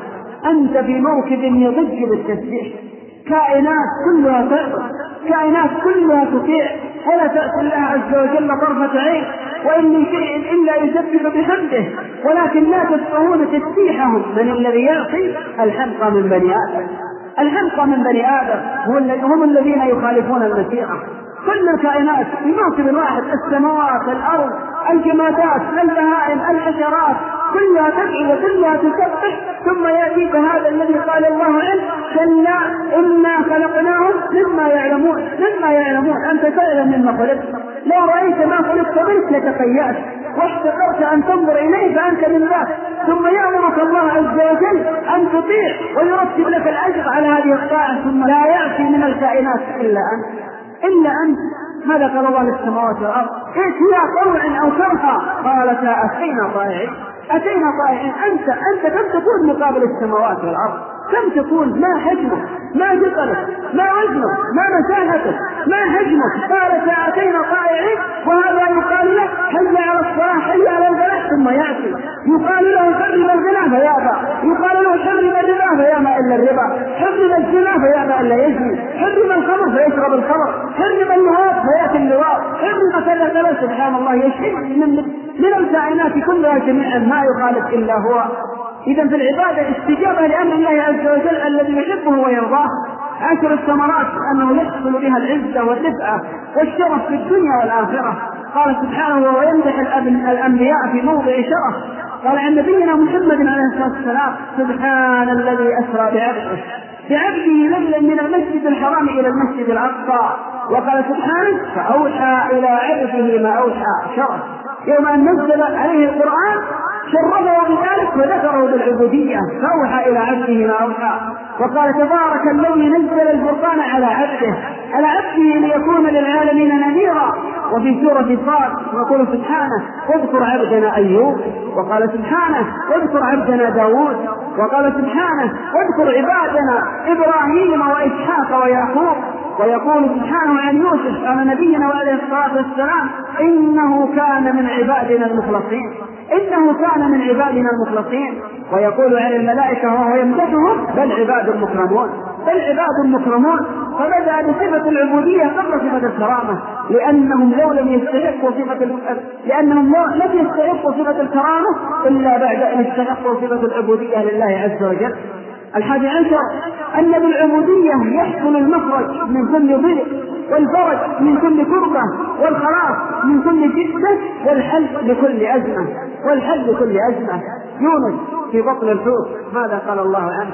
[SPEAKER 1] أنت في موكب يضج بالتسبيح، كائنات كلها تعبد، كائنات كلها تطيع، ولا تأتي الله عز وجل طرفة عين، وإن من شيء إلا يسبح بحمده، ولكن لا تفقهون تسبيحهم. من الذي يعصي؟ الحمقى من بني آدم. الحمقى من بني آدم هم الذين يخالفون المشيئة. كل الكائنات في موكب واحد، السماوات، الأرض، الجمادات، البهائم، الحشرات، كلها تدعو وكلها تسبح. ثم يأتيك هذا الذي قال الله عنه: كلا إنا خلقناهم مما يعلمون. مما يعلمون، أنت تعلم مما خلقت، لو رأيت ما خلقت منك لتخيأت واحتقرت أن تنظر إليه فأنت من ذاك. ثم يأمرك الله عز وجل أن تطيع ويرتب لك الأجر على هذه الطاعة، ثم لا يأتي من الكائنات إلا أنت إلا أنت. ماذا قال الله للسماوات والأرض؟ ائتيا طوعا أو كرها قالتا أتينا طائعين. أتينا طائعين. أنت أنت كم تكون مقابل السماوات والأرض؟ كم تكون؟ ما حجمك؟ ما ثقلك؟ ما وزنك؟ ما مساحتك؟ ما حجمك؟ قالتا أتينا طائعين. وهذا يقال له حي على الصلاة، حي على الفلاح، ثم يأتي يقال له حرم الغنى فيابى، يقال له حرم الربا فيابى إلا الربا، حرم الزنا فيابى إلا يزني، حرم الخمر فيشرب الخمر، حرم اللواط فيأتي اللواط، حرم كذا كذا. سبحان الله، يشهد من من الكائنات كلها جميعا ما يخالف إلا هو. إذا في العبادة استجابة لأمر الله عز وجل الذي يحبه ويرضاه. عشر الثمرات أنه يحصل بها العزة والرفعة والشرف في الدنيا والآخرة. قال سبحانه وهو يمدح الأنبياء في موضع شرف، قال عن نبينا محمد عليه الصلاة والسلام: سبحان الذي أسرى بعبده بعبده ليلا من المسجد الحرام إلى المسجد الأقصى. وقال سبحانه: فأوحى إلى عبده ما أوحى. شرف يوم أن نزل عليه القرآن شرفه بذلك وذكره بالعبودية، فأوحى إلى عبده ما أوحى. وقال: تبارك الذي نزل الفرقان على عبده على عبده ليكون للعالمين نذيرا. وفي سورة صاد يقول سبحانه: واذكر عبدنا أيوب. وقال سبحانه: واذكر عبدنا داود. وقال سبحانه: واذكر عبادنا إبراهيم وإسحاق ويعقوب. ويقول سبحانه عن يوسف على نبينا عليه الصلاة والسلام: إنه كان من عبادنا المخلصين. إنه كان من عبادنا المخلصين. ويقول عن الملائكة وهو يمدحهم: بل عباد المكرمون، بل عباد المكرمون. فبدأ بصفة العبودية قبل صفة الكرامة، لأنهم لو لم يستحقوا صفة لأنهم لم يستحقوا صفة الكرامة إلا بعد أن استحقوا صفة العبودية لله عز وجل. الحادي عشر أن بالعبودية يحصل المخرج من كل ضيق، والفرج من كل كربة، والخلاص من كل جدة، والحل لكل أزمة والحل لكل أزمة. يونس في بطن الحوت ماذا قال الله عنه؟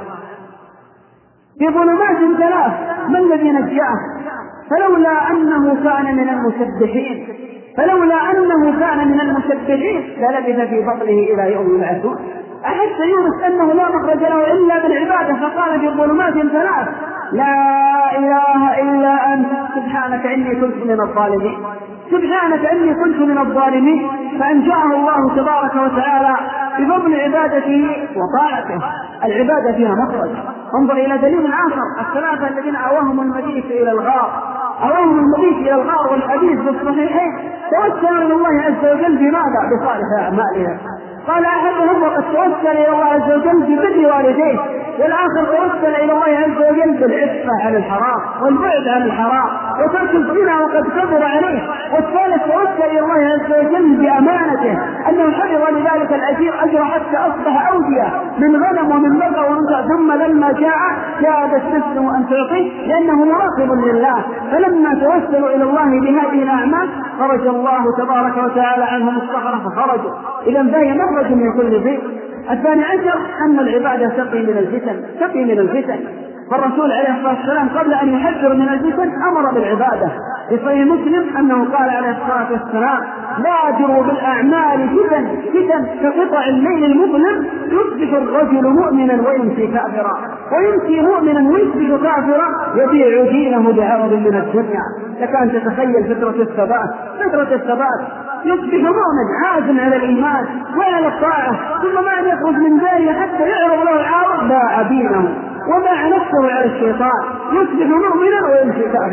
[SPEAKER 1] في ظلمات ثلاث ما الذي نجاه؟ فلولا أنه كان من المسبحين فلولا أنه كان من المسبحين للبث في بطنه إلى يوم يبعثون. أحس يونس أنه لا مخرج له إلا بالعبادة، فقال: في ظلمات ثلاث لا إله إلا أنت سبحانك إني كنت من الظالمين. سبحانك إني كنت من الظالمين. فأنجاه الله تبارك وتعالى بفضل عبادته وطاعته. العبادة فيها مخرج. انظر إلى دليل آخر: الثلاثة الذين أواهم المبيت إلى الغار أواهم المبيت إلى الغار والحديث في الصحيحين توسلوا إلى الله عز وجل بماذا؟ بصالح أعمالهم. قال أحدهم: وقد توسل إلى الله عز وجل ببر والديه، والآخر توسل إلى الله عز وجل بالعفة عن الحرام والبعد عن الحرام وترك الزنا وقد كبر عليه، والثالث توسل إلى الله عز وجل بأمانته أنه حفظ لذلك الأجير أجر حتى أصبح أودية من غنم ومن بقر ونساء، ثم لما جاء جاءت تسلم أن تعطيه لأنه مراقب لله. فلما توسلوا إلى الله بهذه الأعمال خرج الله تبارك وتعالى عنهم الصخرة فخرجوا. إذا فهي مخرج من كل ضيق. الثاني عشر أن العبادة تقي من الفتن تقي من الفتن فالرسول عليه الصلاة والسلام قبل أن يحذر من الفتن أمر بالعبادة. في صحيح مسلم أنه قال عليه الصلاة والسلام: بادروا بالأعمال فتن فتن كقطع الليل المظلم، يصبح الرجل مؤمنا ويمسي كافرا، ويمسي مؤمنا ويصبح كافرا، يبيع دينه بعرض من الدنيا. لك أن تتخيل فترة الثبات فترة الثبات يصبح مؤمن عازم على الإيمان وعلى الطاعة، ثم ما يخرج من ذلك حتى يعرض له العارض باع دينه وباع نفسه على الشيطان، يصبح مؤمنا ويمسي كافرا.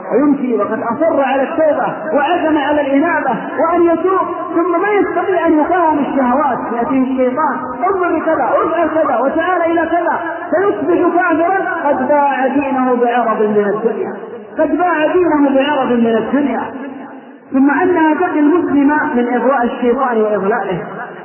[SPEAKER 1] ويمشي وقد أصر على التوبة وعزم على الإنابة وأن يتوب، ثم ما يستطيع أن يقاوم الشهوات، يأتيه الشيطان انظر بكذا وافعل كذا وتعال إلى كذا، فيصبح كافرا قد باع دينه بعرض من الدنيا، قد باع دينه بعرض من الدنيا. ثم أنها تقي المسلم من إغواء الشيطان وإضلاله،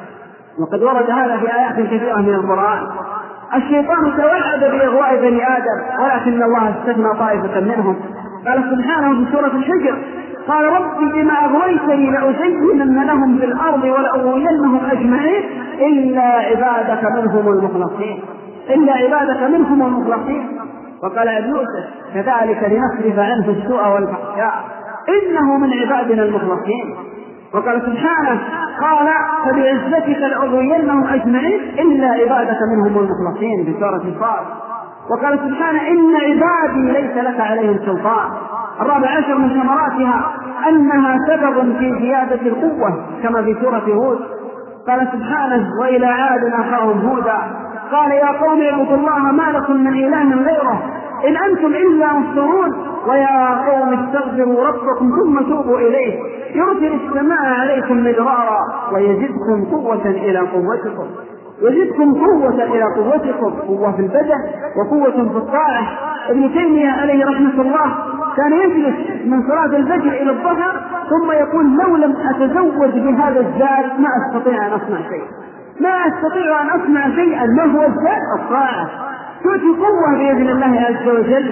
[SPEAKER 1] وقد ورد هذا في آيات كثيرة من القرآن. الشيطان توعد بإغواء بني آدم ولكن الله استثنى طائفة منهم، قال سبحانه في سورة الحجر قال رب بما أغويتني لأزينن لهم في الأرض ولأغوينهم أجمعين إلا عبادك منهم المخلصين، إلا عبادك منهم المخلصين. وقال أبي يوسف كذلك لنصرف عنه السوء والفحشاء إنه من عبادنا المخلصين. وقال سبحانه قال فبعزتك لأغوينهم أجمعين إلا عبادك منهم المخلصين في سورة الصاد. وقال سبحانه إن عبادي ليس لك عليهم سلطان. الرابع عشر من ثمراتها أنها سبب في زيادة القوة كما في سورة هود. قال سبحانه وإلى عاد أخاهم هودا قال يا قوم اعبدوا الله ما لكم من إله غيره إن أنتم إلا مفترون ويا قوم استغفروا ربكم ثم توبوا إليه يرسل السماء عليكم مدرارا ويزدكم قوة إلى قوتكم، يزدكم قوة إلى قوتكم، قوة في البدن وقوة في الطاعة. ابن تيمية عليه رحمة الله كان يجلس من صلاة الفجر إلى الظهر ثم يقول لو لم أتزوج بهذا الزاد ما أستطيع أن أصنع شيء، ما أستطيع أن أصنع شيئا. ما هو الزاد؟ الطاعة تؤتي قوة بإذن الله عز وجل.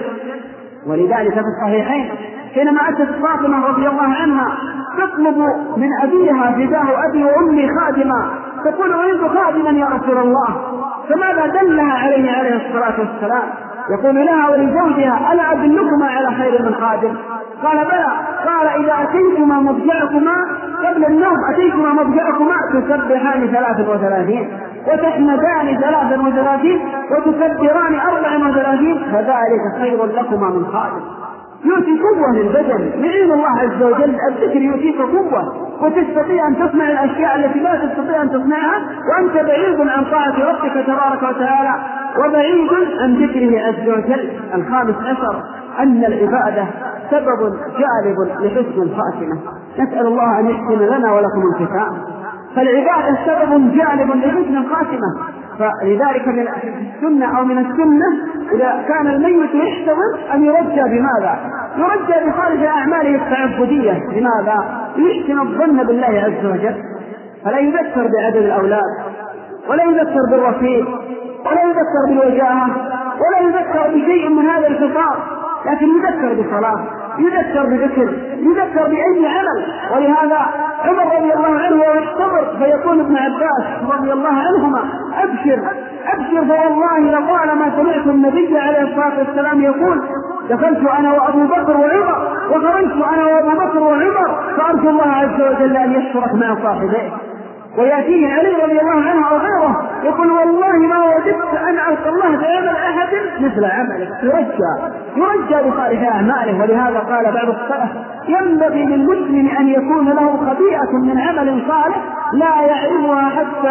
[SPEAKER 1] ولذلك في الصحيحين حينما أتت فاطمة رضي الله عنها تطلب من أبيها فداه أبي وأمي خادما، تقول أريد خادما يا رسول الله، فماذا دلها عليه عليه الصلاة والسلام؟ يقول لها ولزوجها ألا أدلكما على خير من خادم؟ قال بلى. قال إذا أتيتما مضجعكما قبل النوم أتيتما مضجعكما تسبحان ثلاثا وثلاثين وتحمدان ثلاثا وثلاثين وتكبران أربعا وثلاثين فذلك خير لكما من خادم. يؤتي قوة للبدن، يعين الله عز وجل. الذكر يؤتيك قوة وتستطيع أن تصنع الأشياء التي لا تستطيع أن تصنعها وأنت بعيد عن طاعة ربك تبارك وتعالى وبعيد عن ذكره عز وجل. الخامس عشر أن العبادة سبب جالب لحسن الخاتمة. نسأل الله أن يحسن لنا ولكم الختام. فالعبادة سبب جالب لحسن الخاتمة. فلذلك من السنة أو من السنة إذا كان الميت يحتضر أن يرجى بماذا؟ يرجى بخارج أعماله التعبدية. لماذا؟ يحسن الظن بالله عز وجل، فلا يذكر بعدد الأولاد ولا يذكر بالرفيق ولا يذكر بالوجاهة ولا يذكر بشيء من هذا الخطاب، لكن يذكر بصلاة، يذكر بذكر، يذكر بأي عمل. ولهذا عمر رضي الله عنه ويحتضر فيقول ابن عباس رضي الله عنهما أبشر أبشر فوالله لطالما سمعت النبي عليه الصلاة والسلام يقول دخلت أنا وأبو بكر وعمر وخرجت أنا وأبو بكر وعمر فأرجو الله عز وجل أن يشترك مع صاحبيه. ويأتيه علي رضي الله عنه أو غيره يقول والله ما وجدت أن ألقى الله بعمل أحد مثل عمله. يرجى يرجى بصالح أعماله. ولهذا قال بعض السلف ينبغي للمسلم أن يكون له خبيئة من عمل صالح لا يعلمها حتى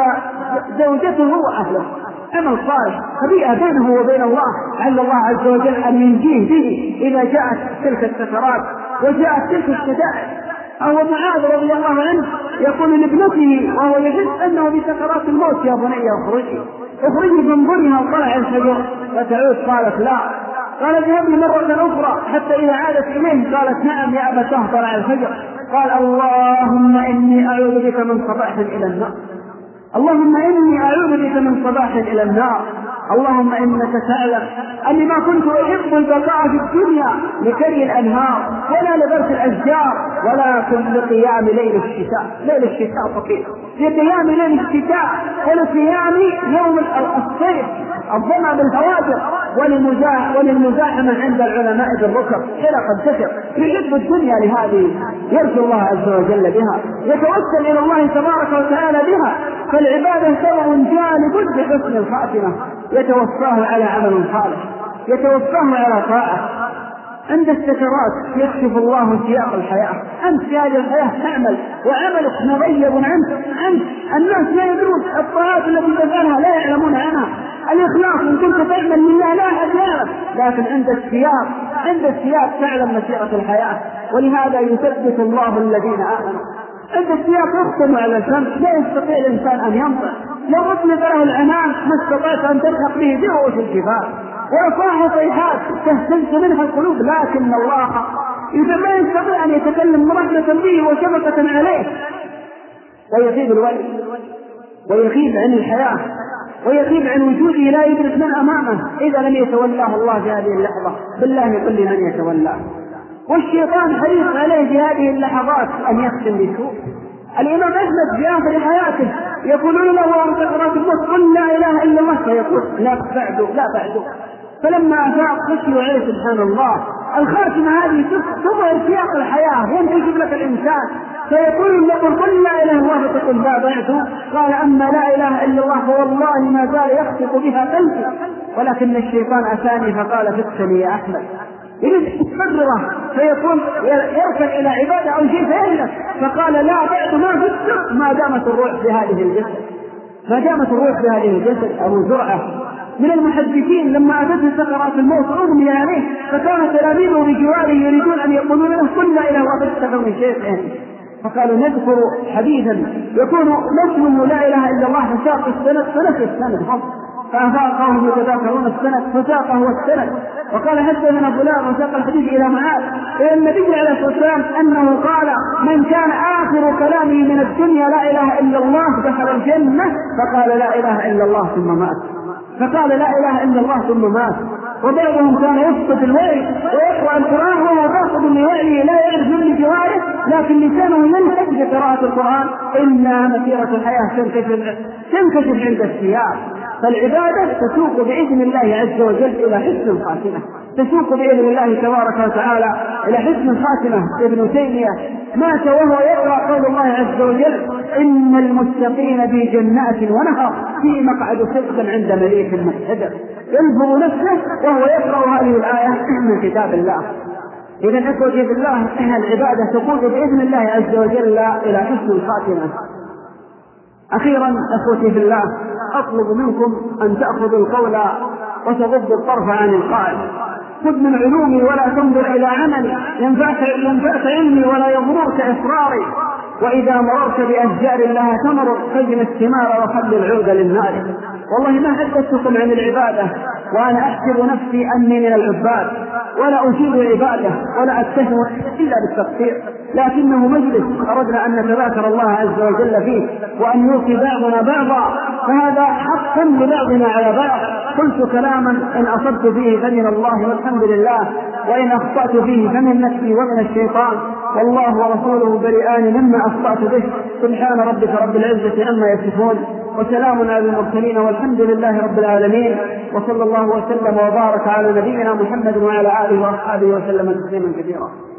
[SPEAKER 1] زوجته وأهله. عمل صالح خبيئة بينه وبين الله، عل الله عز وجل أن ينجيه به إذا جاءت تلك السكرات وجاءت تلك الشدائد. أو معاذ رضي الله عنه يقول لابنته وهو يحس أنه بسكرات الموت يا بني اخرجي اخرجي فانظرها وطلع الفجر فتعود. قالت لا. قال اذهبي مرة أخرى حتى إذا عادت إليه قالت نعم يا أبتاه طلع الفجر. قال اللهم إني أعوذ بك من صباح إلى النار، اللهم إني أعوذ بك من صباح إلى النار، اللهم إنك تعلم أني ما كنت أحب البقاء في الدنيا لكري الأنهار ولا لبرد الأشجار ولكن لقيام ليل الشتاء. ليل الشتاء طويل، لقيام ليل الشتاء ولقيام يوم الصيف الظما بالهواجر وللمزاحمة عند العلماء بالركب حلق الذكر. يحب الدنيا لهذه، يرجو الله عز وجل بها، يتوسل إلى الله تبارك وتعالى بها. فالعبادة سبب جالب لحسن الخاتمة، يتوفاه على عمل صالح، يتوفاه على طاعة. عند السكرات يكشف الله سياق الحياة. أنت في هذه الحياة تعمل وعملك مغيب عنك عنك الناس لا يدرون، الطاعات التي تفعلها لا يعلمون عنها. الإخلاص إن كنت تعمل لله لا أحد يعرف، لكن عند السياق عند السياق تعلم مسيرة الحياة، ولهذا يثبت الله الذين آمنوا. عند السياق يختم على الفم، لا يستطيع الإنسان أن ينطق، لو أطلق له العنان ما استطعت أن تلحق به برؤوس الجبال، وصاح صيحات تهتز منها القلوب، لكن الله إذا ما يستطيع أن يتكلم رحمة به وشفقة عليه، ويغيب الوجه ويغيب عن الحياة ويغيب عن وجوده، لا يدرك من أمامه إذا لم يتولاه الله في هذه اللحظة. بالله يقول لي من يتولاه، والشيطان حريص عليه في هذه اللحظات أن يختم بسوء. الإمام أحمد في آخر حياته يقولون له وهو سكرات الموت قل لا إله إلا الله، فيقول لا بعد لا بعد. فلما أفاق خشي عليه سبحان الله. الخاتمة هذه تظهر سياق الحياة وينتجب لك الإنسان، فيقول يقول قل لا إله إلا الله فتقول لا بعد. قال أما لا إله إلا الله فوالله ما زال يخطط بها قلبي، ولكن الشيطان أتاني فقال فكسني يا أحمد. يريد تكرره فيكون يركن إلى عبادة أو شيء فيهلك، فقال لا بعد ما فكر ما دامت الروح في هذه الجسد ما دامت الروح في هذه الجسد. أبو زرعة من المحدثين لما أتته سكرات الموت أغمي عليه، فكان تلاميذه بجواره يريدون أن يقولون له قل لا إله إلا الله من شيخ، فقالوا نذكر حديثا يكون نسمه لا إله إلا الله فساق السند فنسي السند، فأفاقهم يتذاكرون السند فساقه السند، وقال حدثنا فلان وساق الحديث إلى معاذ إلى النبي عليه الصلاة والسلام أنه قال من كان آخر كلامه من الدنيا لا إله إلا الله دخل الجنة، فقال لا إله إلا الله ثم مات فقال لا إله إلا الله ثم مات. وبعضهم كان يسقط الوعي ويقرأ القرآن وهو باخذ لوعيه لا يعرف من جواره، لكن لسانه ينهج بقراءة القرآن. إن مسيرة الحياة تنكشف تنكشف عند السياق. فالعبادة تسوق بإذن الله عز وجل إلى حسن الخاتمة، تسوق بإذن الله تبارك وتعالى إلى حسن الخاتمة. ابن تيمية مات وهو يقرأ قول الله عز وجل إن المتقين في جنات ونهر في مقعد صدق عند مليك مقتدر، ينظر نفسه وهو يقرأ هذه الآية من كتاب الله. إذا أخوتي في الله إن العبادة تقود بإذن الله عز وجل إلى حسن الخاتمة. أخيرا أخوتي في الله أطلب منكم أن تأخذوا القول وتغضوا الطرف عن القائل. خذ من علومي ولا تنظر إلى عملي، ينفعك, ينفعك علمي ولا يضرك إصراري، وإذا مررت بأشجار لها تمر فاجن الثمار وخل العود للنار. والله ما حدثتكم عن العبادة وأنا أحسب نفسي أني من العباد، ولا أجيب العبادة ولا أتهم إلا بالتقصير، لكنه مجلس أردنا أن نتذاكر الله عز وجل فيه وأن يوصي بعضنا بعضا، فهذا حق لبعضنا على بعض. قلت كلاما إن أصبت فيه فمن الله والحمد لله، وإن أخطأت فيه فمن نفسي ومن الشيطان، والله ورسوله بريئان مما أخطأت به. سبحان ربك رب العزة عما يصفون، وسلام على المرسلين، والحمد لله رب العالمين، وصلى الله وسلم وبارك على نبينا محمد وعلى آله وأصحابه وسلم تسليما كثيرا.